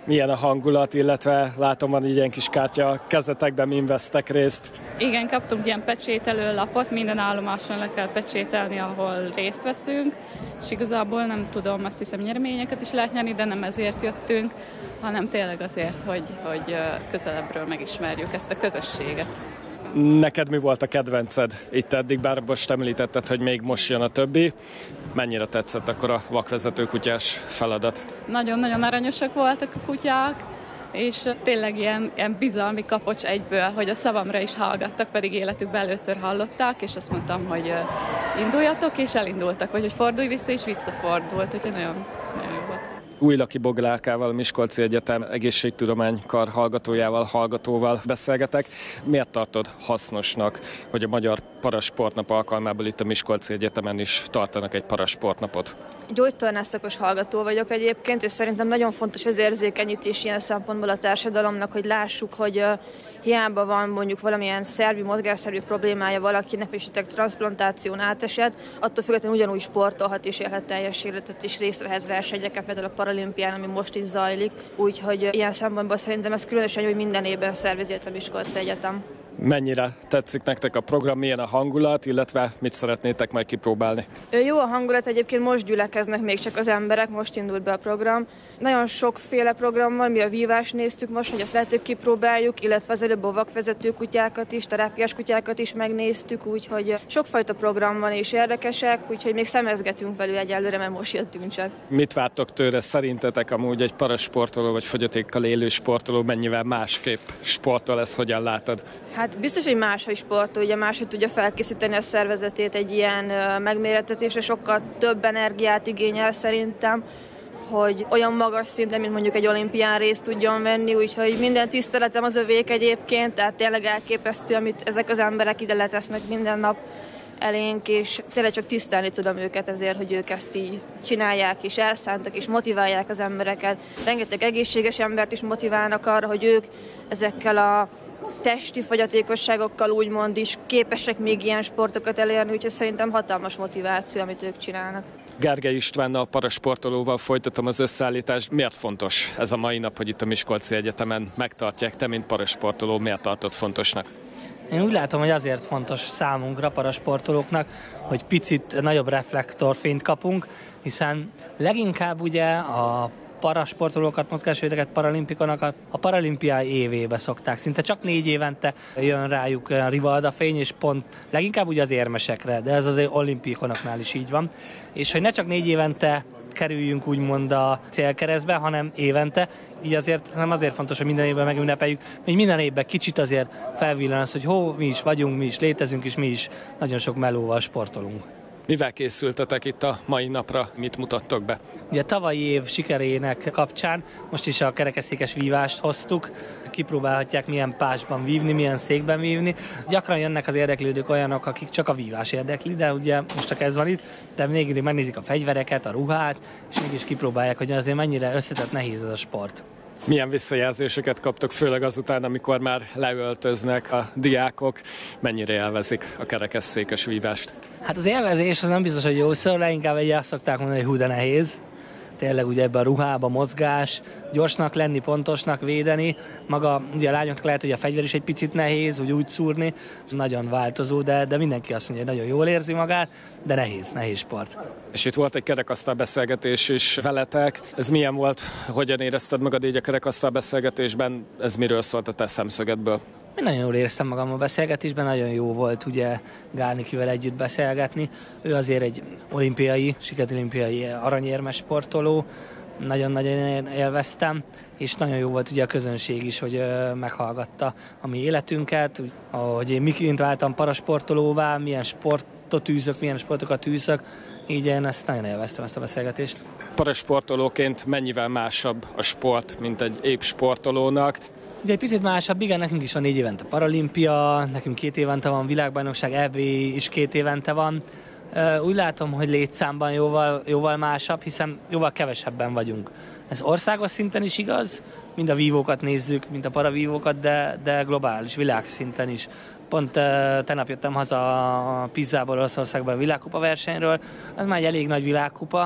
Milyen a hangulat, illetve látom, van így ilyen kis kártya a kezetekben, min vesztek részt. Igen, kaptunk ilyen pecsételő lapot, minden állomáson le kell pecsételni, ahol részt veszünk, és igazából nem tudom, azt hiszem nyereményeket is lehet nyerni, de nem ezért jöttünk, hanem tényleg azért, hogy, hogy közelebbről megismerjük ezt a közösséget. Neked mi volt a kedvenced itt eddig, bár most említetted, hogy még most jön a többi. Mennyire tetszett akkor a vakvezető kutyás feladat? Nagyon-nagyon aranyosak voltak a kutyák, és tényleg ilyen, ilyen bizalmi kapocs egyből, hogy a szavamra is hallgattak, pedig életükben először hallották, és azt mondtam, hogy induljatok, és elindultak, vagy hogy fordulj vissza, és visszafordult, úgyhogy nagyon, nagyon jó volt. Újlaki Boglárkával, Miskolci Egyetem egészségtudománykar hallgatójával, hallgatóval beszélgetek. Miért tartod hasznosnak, hogy a Magyar Parasportnap alkalmából itt a Miskolci Egyetemen is tartanak egy parasportnapot? Gyógytornászszakos hallgató vagyok egyébként, és szerintem nagyon fontos az érzékenyítés ilyen szempontból a társadalomnak, hogy lássuk, hogy uh, hiába van mondjuk valamilyen szervi, mozgásszervi problémája valakinek, és esetleg transzplantáción átesett, attól függetlenül ugyanúgy sportolhat és élhet teljes életet, és részt vehet versenyeken, például a paralimpián, ami most is zajlik. Úgyhogy uh, ilyen szempontból szerintem ez különösen jó, hogy minden évben szervezi a Miskolci Egyetem. Mennyire tetszik nektek a program, milyen a hangulat, illetve mit szeretnétek majd kipróbálni? Jó a hangulat, egyébként most gyülekeznek még csak az emberek, most indult be a program. Nagyon sokféle program van, mi a vívást néztük most, hogy azt lehet, hogy kipróbáljuk, illetve az előbb a vakvezető kutyákat is, terápiás kutyákat is megnéztük, úgyhogy sokfajta program van és érdekesek, úgyhogy még szemezgetünk velük egyelőre, mert most jöttünk csak. Mit vártok tőle? Szerintetek amúgy egy parasportoló vagy fogyatékkal élő sportoló mennyivel másképp sportol, ezt hogyan látod? Hát biztos, hogy máshogy sportol, ugye máshogy tudja felkészíteni a szervezetét egy ilyen megmérettetésre, sokkal több energiát igényel szerintem, hogy olyan magas szinten, mint mondjuk egy olimpián részt tudjon venni, úgyhogy minden tiszteletem az övék egyébként, tehát tényleg elképesztő, amit ezek az emberek ide letesznek minden nap elénk, és tényleg csak tisztelni tudom őket ezért, hogy ők ezt így csinálják, és elszántak, és motiválják az embereket. Rengeteg egészséges embert is motiválnak arra, hogy ők ezekkel a testi fogyatékosságokkal úgymond is képesek még ilyen sportokat elérni, úgyhogy szerintem hatalmas motiváció, amit ők csinálnak. Gergely Istvánnal, parasportolóval folytatom az összeállítást. Miért fontos ez a mai nap, hogy itt a Miskolci Egyetemen megtartják? Te, mint parasportoló, miért tartod fontosnak? Én úgy látom, hogy azért fontos számunkra, parasportolóknak, hogy picit nagyobb reflektorfényt kapunk, hiszen leginkább ugye a parasportolókat, mozgásvédeket, paralimpikonkat a paralimpiai évébe szokták. Szinte csak négy évente jön rájuk a Rivalda fény, és pont leginkább ugye az érmesekre, de ez az olimpikonoknál is így van. És hogy ne csak négy évente kerüljünk úgymond a célkeresztbe, hanem évente. Így azért nem azért fontos, hogy minden évben megünnepeljük, hogy minden évben kicsit azért felvillan az, hogy hó, mi is vagyunk, mi is létezünk, és mi is nagyon sok melóval sportolunk. Mivel készültetek itt a mai napra? Mit mutattok be? Ugye tavalyi év sikerének kapcsán most is a kerekesszékes vívást hoztuk. Kipróbálhatják, milyen pásban vívni, milyen székben vívni. Gyakran jönnek az érdeklődők olyanok, akik csak a vívás érdekli, de ugye most csak ez van itt, de még megnézik a fegyvereket, a ruhát, és mégis kipróbálják, hogy azért mennyire összetett, nehéz ez a sport. Milyen visszajelzéseket kaptok, főleg azután, amikor már leöltöznek a diákok, mennyire élvezik a kerekesszékes vívást? Hát az élvezés az nem biztos, hogy jó szó, inkább egy azt szokták mondani, hogy hú, de nehéz. Tényleg ugye ebben a ruhába mozgás, gyorsnak lenni, pontosnak védeni. Maga ugye a lányoknak lehet, hogy a fegyver is egy picit nehéz, úgy úgy szúrni. Ez nagyon változó, de, de mindenki azt mondja, hogy nagyon jól érzi magát, de nehéz, nehéz sport. És itt volt egy kerekasztal beszélgetés is veletek. Ez milyen volt? Hogyan érezted magad így a kerekasztal beszélgetésben? Ez miről szólt a te szemszögedből? Én nagyon jól éreztem magam a beszélgetésben, nagyon jó volt ugye Gálnikivel együtt beszélgetni. Ő azért egy olimpiai, sikerolimpiai aranyérmes sportoló, nagyon-nagyon élveztem, és nagyon jó volt ugye a közönség is, hogy meghallgatta a mi életünket, hogy én miként váltam parasportolóvá, milyen sportot űzök, milyen sportokat űzök, így én ezt nagyon élveztem, ezt a beszélgetést. Parasportolóként mennyivel másabb a sport, mint egy épp sportolónak? Ugye egy picit másabb, igen, nekünk is van négy évente paralimpia, nekünk két évente van világbajnokság, é bé is két évente van. Úgy látom, hogy létszámban jóval, jóval másabb, hiszen jóval kevesebben vagyunk. Ez országos szinten is igaz, mind a vívókat nézzük, mint a paravívókat, de, de globális, világszinten is. Pont tegnap jöttem haza a Pizzából, Olaszországban a világkupa versenyről, az már egy elég nagy világkupa,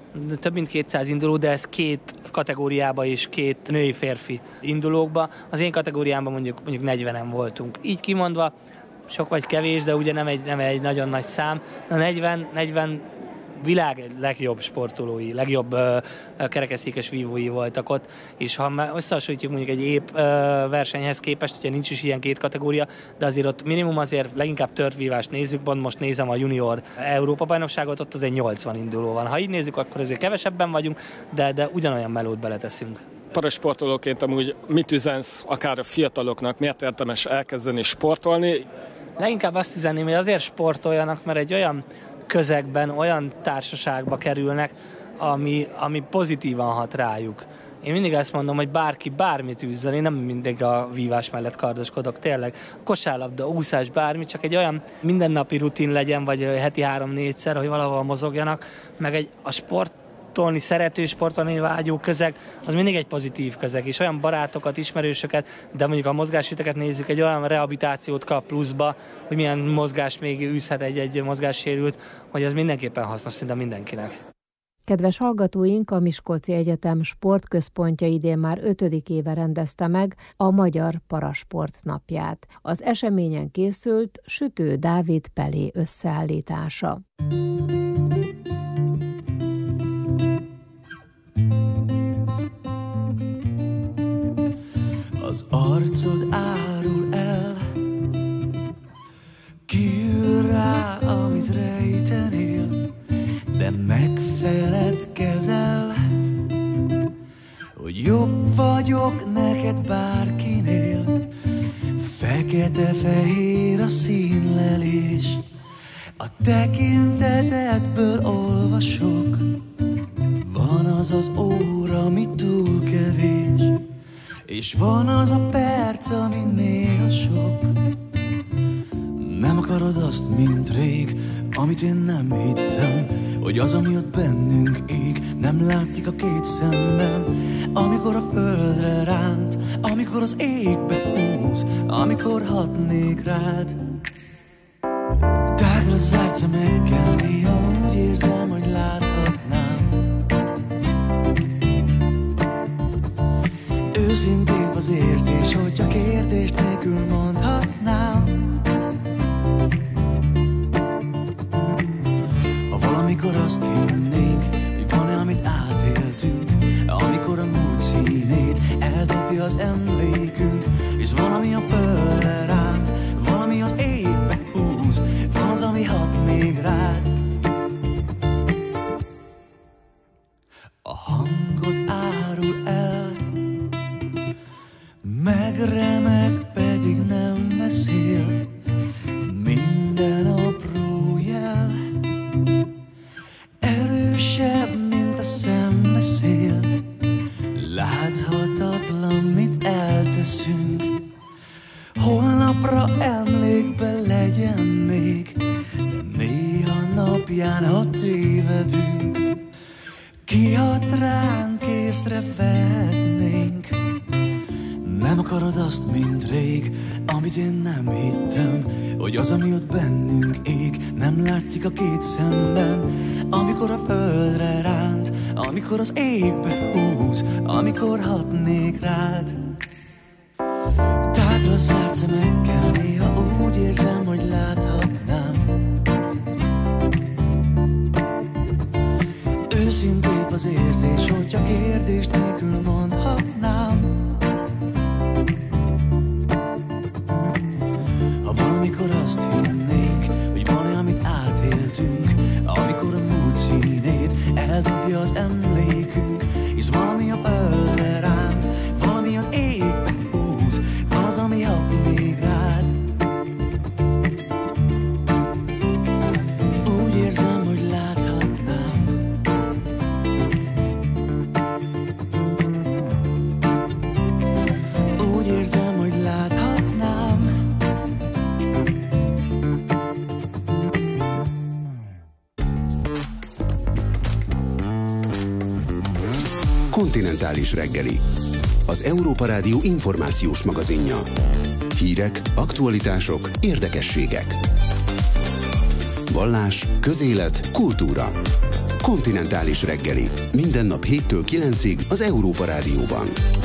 több mint kétszáz induló, de ez két kategóriába és két női-férfi indulókba. Az én kategóriámban mondjuk, mondjuk negyvenen voltunk. Így kimondva, sok vagy kevés, de ugye nem egy, nem egy nagyon nagy szám. A negyven, negyven világ legjobb sportolói, legjobb uh, kerekesszékes vívói voltak ott, és ha már összehasonlítjuk mondjuk egy épp uh, versenyhez képest, ugye nincs is ilyen két kategória, de azért ott minimum azért leginkább tört vívást nézzük, pont most nézem a junior Európa-bajnokságot, ott azért nyolcvan induló van. Ha így nézzük, akkor azért kevesebben vagyunk, de, de ugyanolyan melót beleteszünk. Parasportolóként amúgy mit üzensz akár a fiataloknak, miért érdemes elkezdeni sportolni? Leginkább azt üzenném, hogy azért sportoljanak, mert egy olyan közegben, olyan társaságba kerülnek, ami, ami pozitívan hat rájuk. Én mindig ezt mondom, hogy bárki bármit üzzön, én nem mindig a vívás mellett kardoskodok, tényleg. A kosárlabda, úszás, bármi, csak egy olyan mindennapi rutin legyen, vagy heti három-négyszer, hogy valahol mozogjanak, meg egy a sport sportolni, szerető sportolni vágyó közeg, az mindig egy pozitív közeg, és olyan barátokat, ismerősöket, de mondjuk a mozgásüteket nézzük, egy olyan rehabilitációt kap pluszba, hogy milyen mozgás még űzhet egy-egy mozgássérült, hogy ez mindenképpen hasznos szinte mindenkinek. Kedves hallgatóink, a Miskolci Egyetem Sportközpontja idén már ötödik éve rendezte meg a Magyar Parasport napját. Az eseményen készült Sütő Dávid Pelé összeállítása. Az arcod árul el, kiül rá, amit rejtenél, de megfeledkezel, hogy jobb vagyok neked bárkinél. Fekete-fehér a színlelés, a tekintetedből olvasok. Van az az óra, ami túl kevés, és van az a perc, ami néha sok. Nem akarod azt, mint rég, amit én nem hittem, hogy az, ami ott bennünk ég, nem látszik a két szemben. Amikor a földre ránt, amikor az égbe húz, amikor hatnék rád. Tágra zárt szemekkel néha úgy érzem, hogy láthatnám. Őszintébb az érzés, hogy csak kérdés nélkül mondhatnám. Ha valamikor azt hinnénk, hogy van-e, amit átéltünk, amikor a múlt színét eldobja az emlékünk, és van, ami a földre ránt, valami az égbe húz, van az, ami hat még rád. A hangod árul el, megremeg, pedig nem beszél. Minden apró jel erősebb, mint a szembeszél. Láthatatlan, mit elteszünk, holnapra emlékbe legyen még, de néha napján, ha tévedünk, kihat ránk, észrevehetnénk. Nem akarod azt, mint rég, amit én nem hittem, hogy az, ami ott bennünk ég, nem látszik a két szemben. Amikor a földre ránt, amikor az égbe húz, amikor hatnék rád. Tágra zárt szemekkel néha úgy érzem, hogy láthatnám. Őszintébb az érzés, hogy csak kérdés nélkül mondhatnám. Amikor azt hinnék, hogy van-e, amit átéltünk, amikor a múlt színét eldobja az emlékünk, és valami a földre ránt, valami az égbe húz, van az, ami hat még rád. Úgy érzem, hogy láthatnám. Úgy érzem, hogy láthatnám. Kontinentális reggeli, az Európa Rádió információs magazinja. Hírek, aktualitások, érdekességek. Vallás, közélet, kultúra. Kontinentális reggeli. Minden nap héttől kilencig az Európa Rádióban.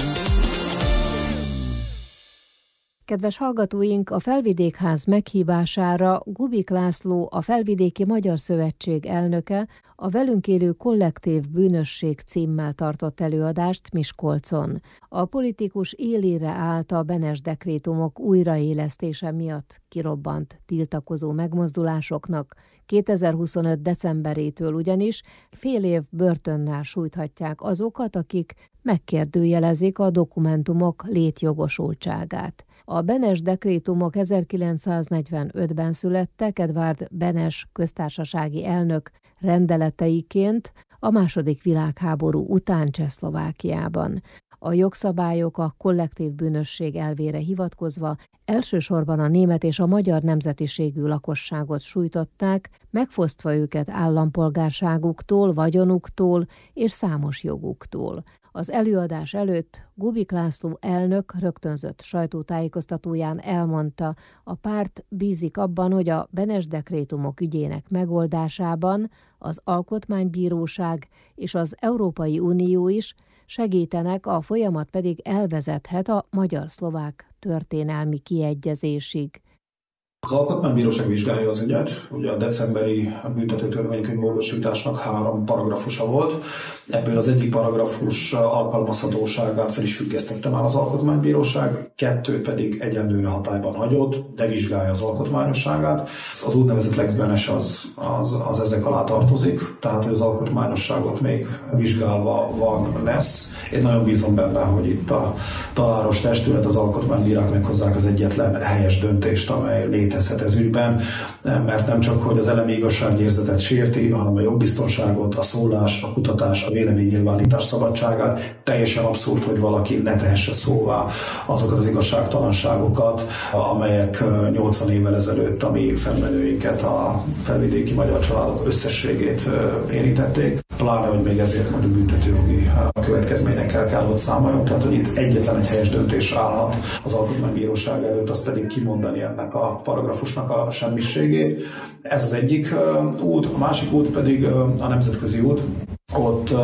Kedves hallgatóink, a Felvidékház meghívására Gubik László, a Felvidéki Magyar Szövetség elnöke a Velünk élő kollektív bűnösség címmel tartott előadást Miskolcon. A politikus élére állt a Benes dekrétumok újraélesztése miatt kirobbant tiltakozó megmozdulásoknak. kétezer-huszonöt decemberétől ugyanis fél év börtönnel sújthatják azokat, akik megkérdőjelezik a dokumentumok létjogosultságát. A Benes dekrétumok ezerkilencszáznegyvenötben születtek Edvard Benes köztársasági elnök rendeleteiként a második világháború után Csehszlovákiában. A jogszabályok a kollektív bűnösség elvére hivatkozva elsősorban a német és a magyar nemzetiségű lakosságot sújtották, megfosztva őket állampolgárságuktól, vagyonuktól és számos joguktól. Az előadás előtt Gubik László elnök rögtönzött sajtótájékoztatóján elmondta, a párt bízik abban, hogy a Benes dekrétumok ügyének megoldásában az Alkotmánybíróság és az Európai Unió is segítenek, a folyamat pedig elvezethet a magyar-szlovák történelmi kiegyezésig. Az Alkotmánybíróság vizsgálja az ügyet. Ugye a decemberi büntetőtörvénykönyv módosításnak három paragrafusa volt. Ebből az egyik paragrafus alkalmazhatóságát fel is függesztette már az Alkotmánybíróság, kettőt pedig egyenlőre hatályban hagyott, de vizsgálja az alkotmányosságát. Az úgynevezett Lex Benes az, az, az ezek alá tartozik, tehát hogy az alkotmányosságot még vizsgálva van, lesz. Én nagyon bízom benne, hogy itt a taláros testület, az alkotmánybírák meghozzák az egyetlen helyes döntést, amely létezhet ez ügyben, mert nem csak, hogy az elemi igazságérzetet sérti, hanem a jogbiztonságot, a szólás, a kutatás, a véleménynyilvánítás szabadságát. Teljesen abszurd, hogy valaki ne tehesse szóvá azokat az igazságtalanságokat, amelyek nyolcvan évvel ezelőtt a mi fennmenőinket, a felvidéki magyar családok összességét érintették. Pláne, hogy még ezért mondjuk büntetőjogi következményekkel kell ott számoljon. Tehát, hogy itt egyetlen egy helyes döntés állhat az Alkotmánybíróság előtt, azt pedig kimondani ennek a paragrafusnak a semmiségét. Ez az egyik út, a másik út pedig a nemzetközi út. Ott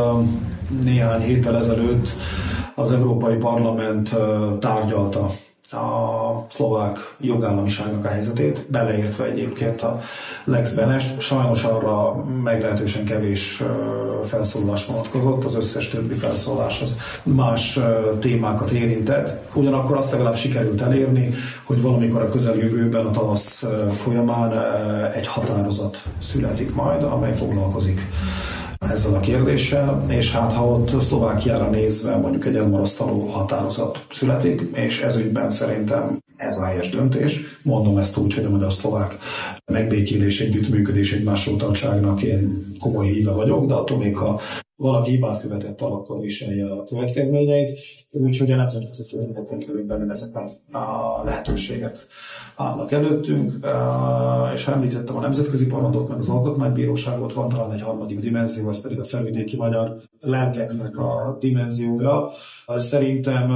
néhány héttel ezelőtt az Európai Parlament tárgyalta a szlovák jogállamiságnak a helyzetét, beleértve egyébként a Lex Benest. Sajnos arra meglehetősen kevés felszólalás vonatkozott, az összes többi felszólalás az más témákat érintett. Ugyanakkor azt legalább sikerült elérni, hogy valamikor a közeljövőben, a tavasz folyamán egy határozat születik majd, amely foglalkozik ezzel a kérdéssel, és hát ha ott Szlovákiára nézve mondjuk egy elmarasztaló határozat születik, és ez ügyben szerintem ez a helyes döntés. Mondom ezt úgy, hogy a magyar-szlovák megbékélés, együttműködés, egymásról tartságnak én komoly híve vagyok, de attól még, ha valaki hibát követett el, akkor viselje a következményeit. Úgyhogy a nemzetközi fórumokon körülbelül ezek a lehetőségek állnak előttünk, és ha említettem a nemzetközi porondot, meg az Alkotmánybíróságot, van talán egy harmadik dimenzió, az pedig a felvidéki magyar lelkeknek a dimenziója. Szerintem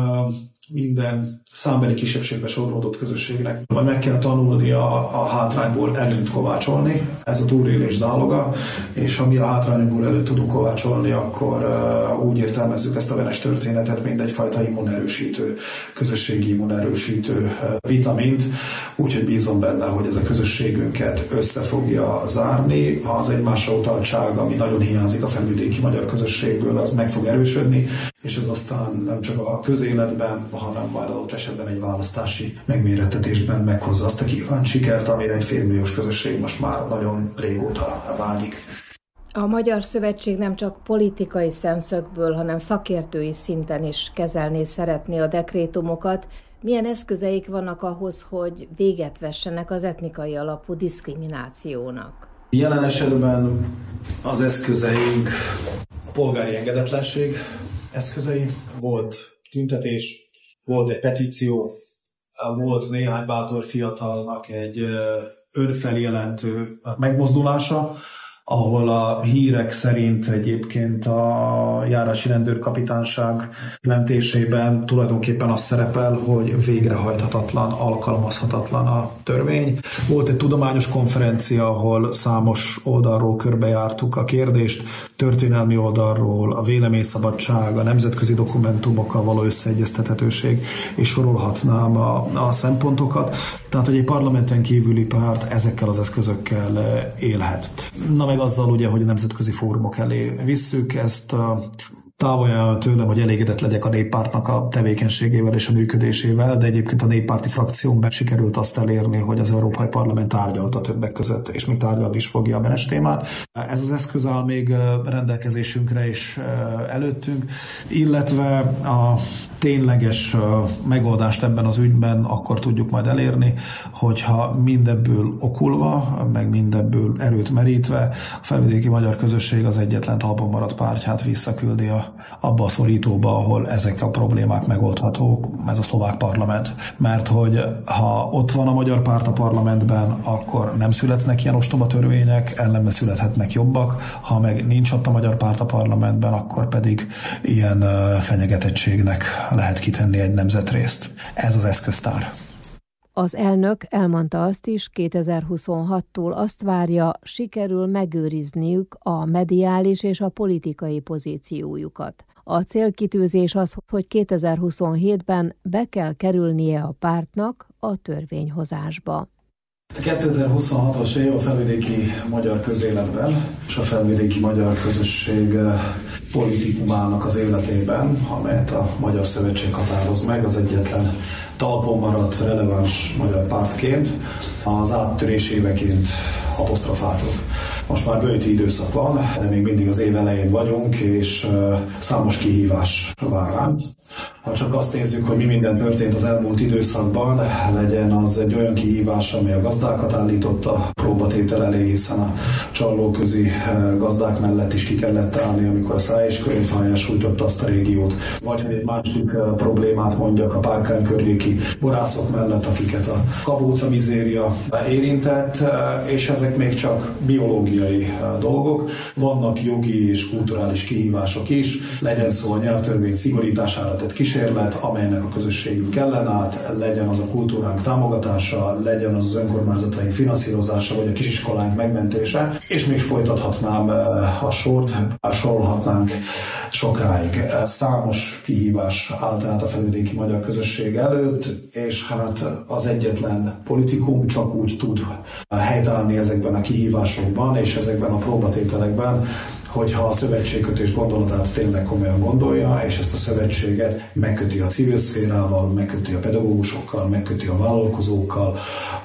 minden számbeli kisebbségbe sorolódott közösségnek majd meg kell tanulni a, a hátrányból előnyt kovácsolni. Ez a túlélés záloga, és ha mi a hátrányból előtt tudunk kovácsolni, akkor uh, úgy értelmezzük ezt a Benes történetet, mint egyfajta immunerősítő, közösségi immunerősítő uh, vitamint. Úgyhogy bízom benne, hogy ez a közösségünket össze fogja zárni. Az egymásra utaltság, ami nagyon hiányzik a felvidéki magyar közösségből, az meg fog erősödni, és ez aztán nem csak a közéletben, hanem majd adott esetben egy választási megmérettetésben meghozza azt a kívánt sikert, amire egy félmilliós közösség most már nagyon régóta vágyik. A Magyar Szövetség nem csak politikai szemszögből, hanem szakértői szinten is kezelni szeretné a dekrétumokat. Milyen eszközeik vannak ahhoz, hogy véget vessenek az etnikai alapú diszkriminációnak? Jelen esetben az eszközeink a polgári engedetlenség eszközei. Volt tüntetés, volt egy petíció, volt néhány bátor fiatalnak egy önfeljelentő megmozdulása, ahol a hírek szerint egyébként a járási rendőrkapitányság jelentésében tulajdonképpen az szerepel, hogy végrehajthatatlan, alkalmazhatatlan a törvény. Volt egy tudományos konferencia, ahol számos oldalról körbejártuk a kérdést, történelmi oldalról, a véleményszabadság, a nemzetközi dokumentumokkal való összeegyeztethetőség, és sorolhatnám a, a szempontokat. Tehát, hogy egy parlamenten kívüli párt ezekkel az eszközökkel élhet. Na meg azzal ugye, hogy a nemzetközi fórumok elé visszük ezt, távol tőlem, hogy elégedett legyek a Néppártnak a tevékenységével és a működésével, de egyébként a néppárti frakciónkban sikerült azt elérni, hogy az Európai Parlament tárgyalta többek között, és még tárgyalni is fogja a Benes témát. Ez az eszköz áll még rendelkezésünkre és előttünk, illetve a tényleges megoldást ebben az ügyben akkor tudjuk majd elérni, hogyha mindebből okulva, meg mindebből erőt merítve a felvidéki magyar közösség az egyetlen talpon maradt pártját visszaküldi a, abba a szorítóba, ahol ezek a problémák megoldhatók, ez a szlovák parlament. Mert hogy ha ott van a magyar párt a parlamentben, akkor nem születnek ilyen ostoba törvények, ellenben születhetnek jobbak, ha meg nincs ott a magyar párt a parlamentben, akkor pedig ilyen fenyegetettségnek lehet kitenni egy nemzetrészt. Ez az eszköztár. Az elnök elmondta azt is, kétezer-huszonhattól azt várja, sikerül megőrizniük a mediális és a politikai pozíciójukat. A célkitűzés az, hogy kétezer-huszonhétben be kell kerülnie a pártnak a törvényhozásba. A kétezer-huszonhatos év a felvidéki magyar közéletben és a felvidéki magyar közösség politikumának az életében, amelyet a Magyar Szövetség határoz meg, az egyetlen talpon maradt releváns magyar pártként, az áttörés éveként apostrofáltuk. Most már bőti időszak van, de még mindig az év elején vagyunk, és számos kihívás vár ránk. Ha csak azt nézzük, hogy mi minden történt az elmúlt időszakban, legyen az egy olyan kihívás, ami a gazdákat állította próbatétel elé, hiszen a csallóközi gazdák mellett is ki kellett állni, amikor a száj és környékfájás sújtotta azt a régiót. Vagy hogy egy másik problémát mondjak, a Párkány környéki borászok mellett, akiket a kabóca mizéria érintett, és ezek még csak biológiai dolgok. Vannak jogi és kulturális kihívások is, legyen szó a nyelvtörvény szigorítására tett kísérlet, amelynek a közösségünk ellenállt, legyen az a kultúránk támogatása, legyen az az önkormányzataink finanszírozása, vagy a kisiskolánk megmentése, és még folytathatnám a sort, sorolhatnánk sokáig. Számos kihívás állt át a felvidéki magyar közösség előtt, és hát az egyetlen politikum csak úgy tud helytállni ezekben a kihívásokban, és ezekben a próbatételekben, hogyha a szövetségkötés gondolatát tényleg komolyan gondolja, és ezt a szövetséget megköti a civil szférával, megköti a pedagógusokkal, megköti a vállalkozókkal,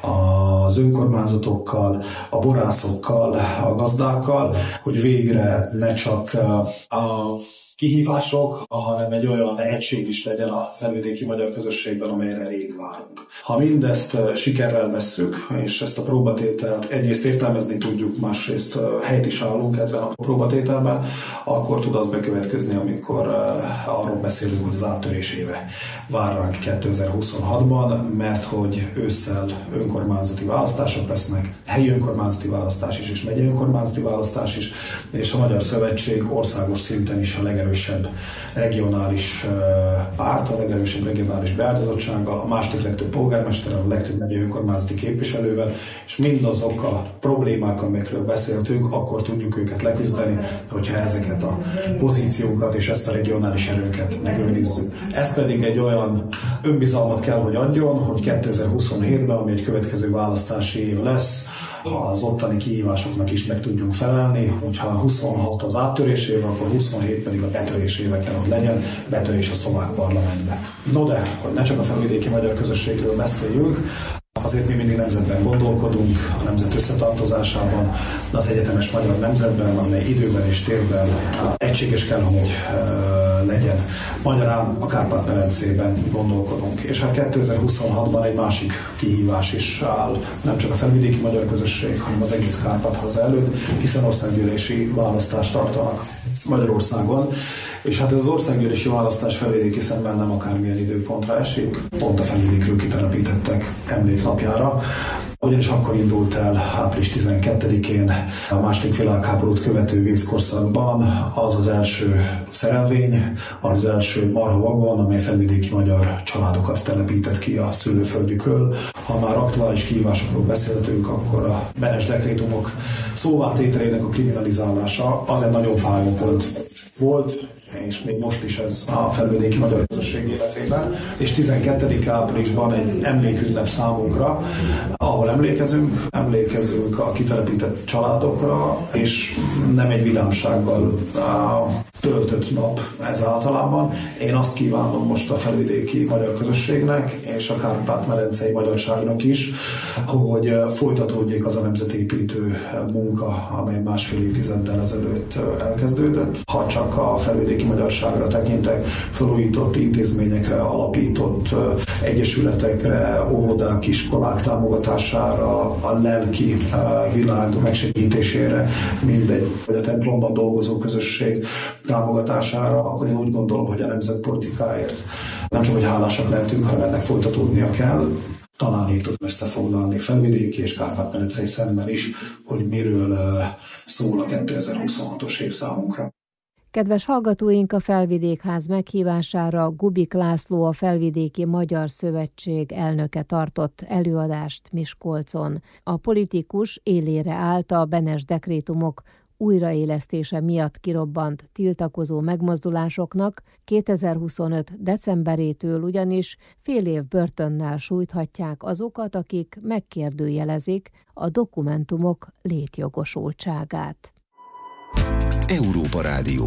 az önkormányzatokkal, a borászokkal, a gazdákkal, hogy végre ne csak a kihívások, hanem egy olyan egység is legyen a felvidéki magyar közösségben, amelyre rég várunk. Ha mindezt sikerrel vesszük, és ezt a próbatételt egyrészt értelmezni tudjuk, másrészt helyt is állunk ebben a próbatételben, akkor tud az bekövetkezni, amikor arról beszélünk, hogy az áttörés éve vár ránk kétezer-huszonhatban, mert hogy ősszel önkormányzati választások lesznek, helyi önkormányzati választás is, és megyei önkormányzati választás is, és a Magyar Szövetség országos szinten is a legerősebb legerősebb regionális párt, a legerősebb regionális beágyazottsággal, a második legtöbb polgármesterrel, a legtöbb megyei önkormányzati képviselővel, és mindazok a problémák, amikről beszéltünk, akkor tudjuk őket leküzdeni, hogyha ezeket a pozíciókat és ezt a regionális erőnket megőrizzük. Ez pedig egy olyan önbizalmat kell, hogy adjon, hogy kétezer-huszonhétben, ami egy következő választási év lesz, az ottani kihívásoknak is meg tudjunk felelni, hogyha huszonhat az áttörés éve, akkor huszonhét pedig a betörés éve kell, hogy legyen, betörés a szlovák parlamentbe. No de, hogy ne csak a felvidéki magyar közösségről beszéljünk, azért mi mindig nemzetben gondolkodunk, a nemzet összetartozásában, az egyetemes magyar nemzetben, amely időben és térben egységes kell, hogy legyen. Magyarán a Kárpát-medencében gondolkodunk. És hát kétezer-huszonhatban egy másik kihívás is áll, nem csak a felvidéki magyar közösség, hanem az egész Kárpát-haza előtt, hiszen országgyűlési választást tartanak Magyarországon. És hát ez az országgyűlési választás felvidéki szemben nem akármilyen időpontra esik, pont a felvidékről kitelepítettek emléknapjára. ugyanis akkor indult el április tizenkettedikén a második világháborút követő vészkorszakban az az első szerelvény, az első marhavagon, amely felvidéki magyar családokat telepített ki a szülőföldjükről. Ha már aktuális kihívásokról beszéltünk, akkor a Benes dekrétumok szóvátételének a kriminalizálása az egy nagyon fájó pont volt, és még most is ez a felvidéki magyar közösség életében. És tizenkettedike áprilisban egy emlékünnep számunkra, ahol emlékezünk, emlékezünk a kitelepített családokra, és nem egy vidámsággal töltött nap ez általában. Én azt kívánom most a felvidéki magyar közösségnek, és a kárpát-medencei magyarságnak is, hogy folytatódjék az a nemzetépítő munka, amely másfél évtizeddel ezelőtt elkezdődött. Ha csak a felvidéki magyarságra tekintek, felújított intézményekre, alapított egyesületekre, óvodák, iskolák támogatására, a lelki világ megsegítésére, mindegy, vagy a templomban dolgozó közösség támogatására, akkor én úgy gondolom, hogy a nemzetpolitikáért nem csak, hogy hálásak lehetünk, hanem ennek folytatódnia kell. Talán így tudom összefoglalni felvidéki és kárpát-medencei szemmel is, hogy miről szól a kétezer-huszonhatos év számunkra. Kedves hallgatóink, a Felvidékház meghívására Gubik László, a Felvidéki Magyar Szövetség elnöke tartott előadást Miskolcon. A politikus élére állt a Benes dekrétumok újraélesztése miatt kirobbant tiltakozó megmozdulásoknak, kétezer-huszonöt decemberétől ugyanis fél év börtönnel sújthatják azokat, akik megkérdőjelezik a dokumentumok létjogosultságát. Európa Rádió.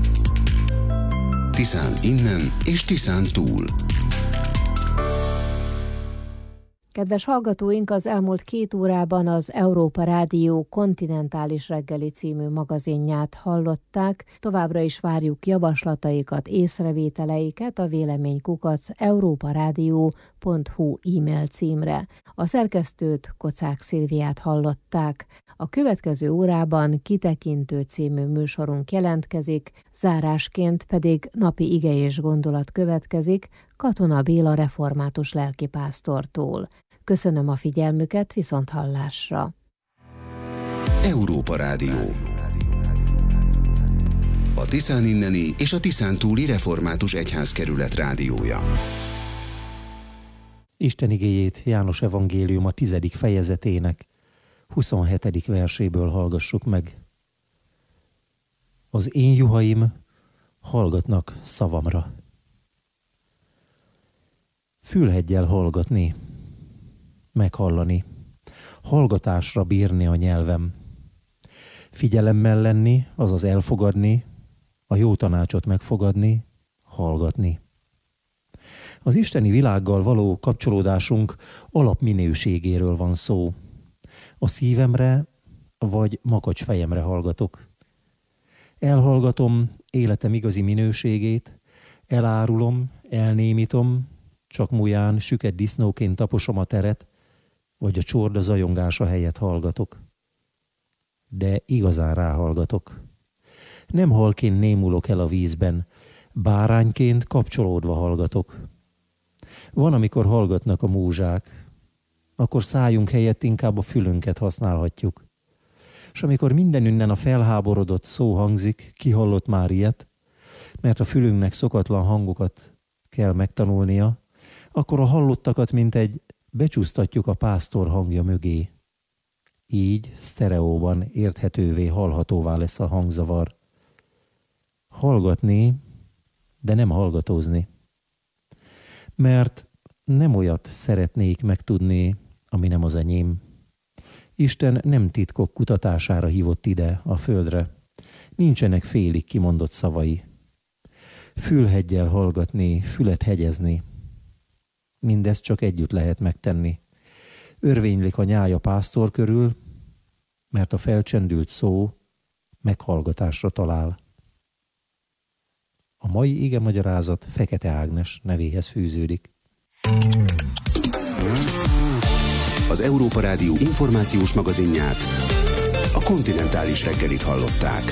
Tiszán innen és Tiszán túl. Kedves hallgatóink, az elmúlt két órában az Európa Rádió Kontinentális reggeli című magazinját hallották. Továbbra is várjuk javaslataikat, észrevételeiket a véleménykukac európarádió pont hu e-mail címre. A szerkesztőt, Kocák Szilviát hallották. A következő órában Kitekintő című műsorunk jelentkezik, zárásként pedig napi ige és gondolat következik Katona Béla református lelkipásztortól. Köszönöm a figyelmüket, viszonthallásra! Európa Rádió. A Tiszán inneni és a Tiszán túli református egyházkerület rádiója. Isten igéjét János evangélium a tizedik fejezetének huszonhetedik verséből hallgassuk meg. Az én juhaim hallgatnak szavamra. Fülheggyel hallgatni, meghallani, hallgatásra bírni a nyelvem. Figyelemmel lenni, azaz elfogadni, a jó tanácsot megfogadni, hallgatni. Az isteni világgal való kapcsolódásunk alapminőségéről van szó. A szívemre vagy makacsfejemre hallgatok. Elhallgatom életem igazi minőségét, elárulom, elnémítom, csak múján süket disznóként taposom a teret, vagy a csorda zajongása helyett hallgatok. De igazán ráhallgatok. Nem halként némulok el a vízben, bárányként kapcsolódva hallgatok. Van, amikor hallgatnak a múzsák, akkor szájunk helyett inkább a fülünket használhatjuk. És amikor mindenünnen a felháborodott szó hangzik, ki hallott már ilyet, mert a fülünknek szokatlan hangokat kell megtanulnia, akkor a hallottakat mint egy becsúsztatjuk a pásztor hangja mögé. Így sztereóban érthetővé, hallhatóvá lesz a hangzavar. Hallgatni, de nem hallgatózni. Mert nem olyat szeretnék megtudni, ami nem az enyém. Isten nem titkok kutatására hívott ide, a földre. Nincsenek félig kimondott szavai. Fülheggyel hallgatni, fület hegyezni. Mindezt csak együtt lehet megtenni. Örvénylik a nyája pásztor körül, mert a felcsendült szó meghallgatásra talál. A mai igemagyarázat Fekete Ágnes nevéhez fűződik. Az Európa Rádió információs magazinját, a Kontinentális reggelit hallották.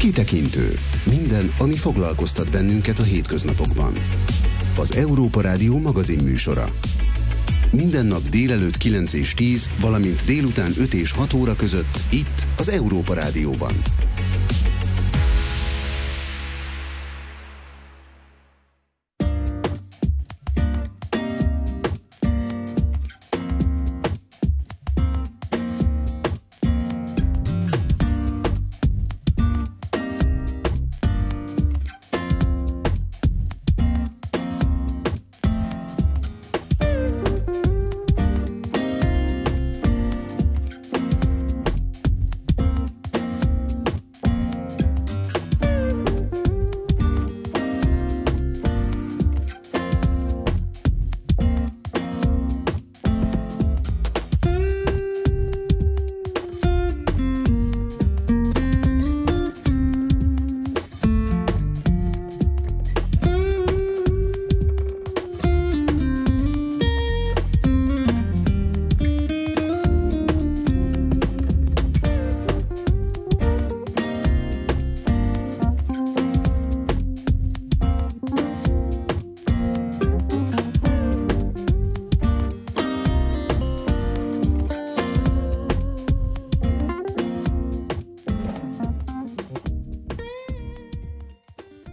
Kitekintő. Minden, ami foglalkoztat bennünket a hétköznapokban. Az Európa Rádió magazin műsora. Minden nap délelőtt kilenc és tíz, valamint délután öt és hat óra között itt az Európa Rádióban.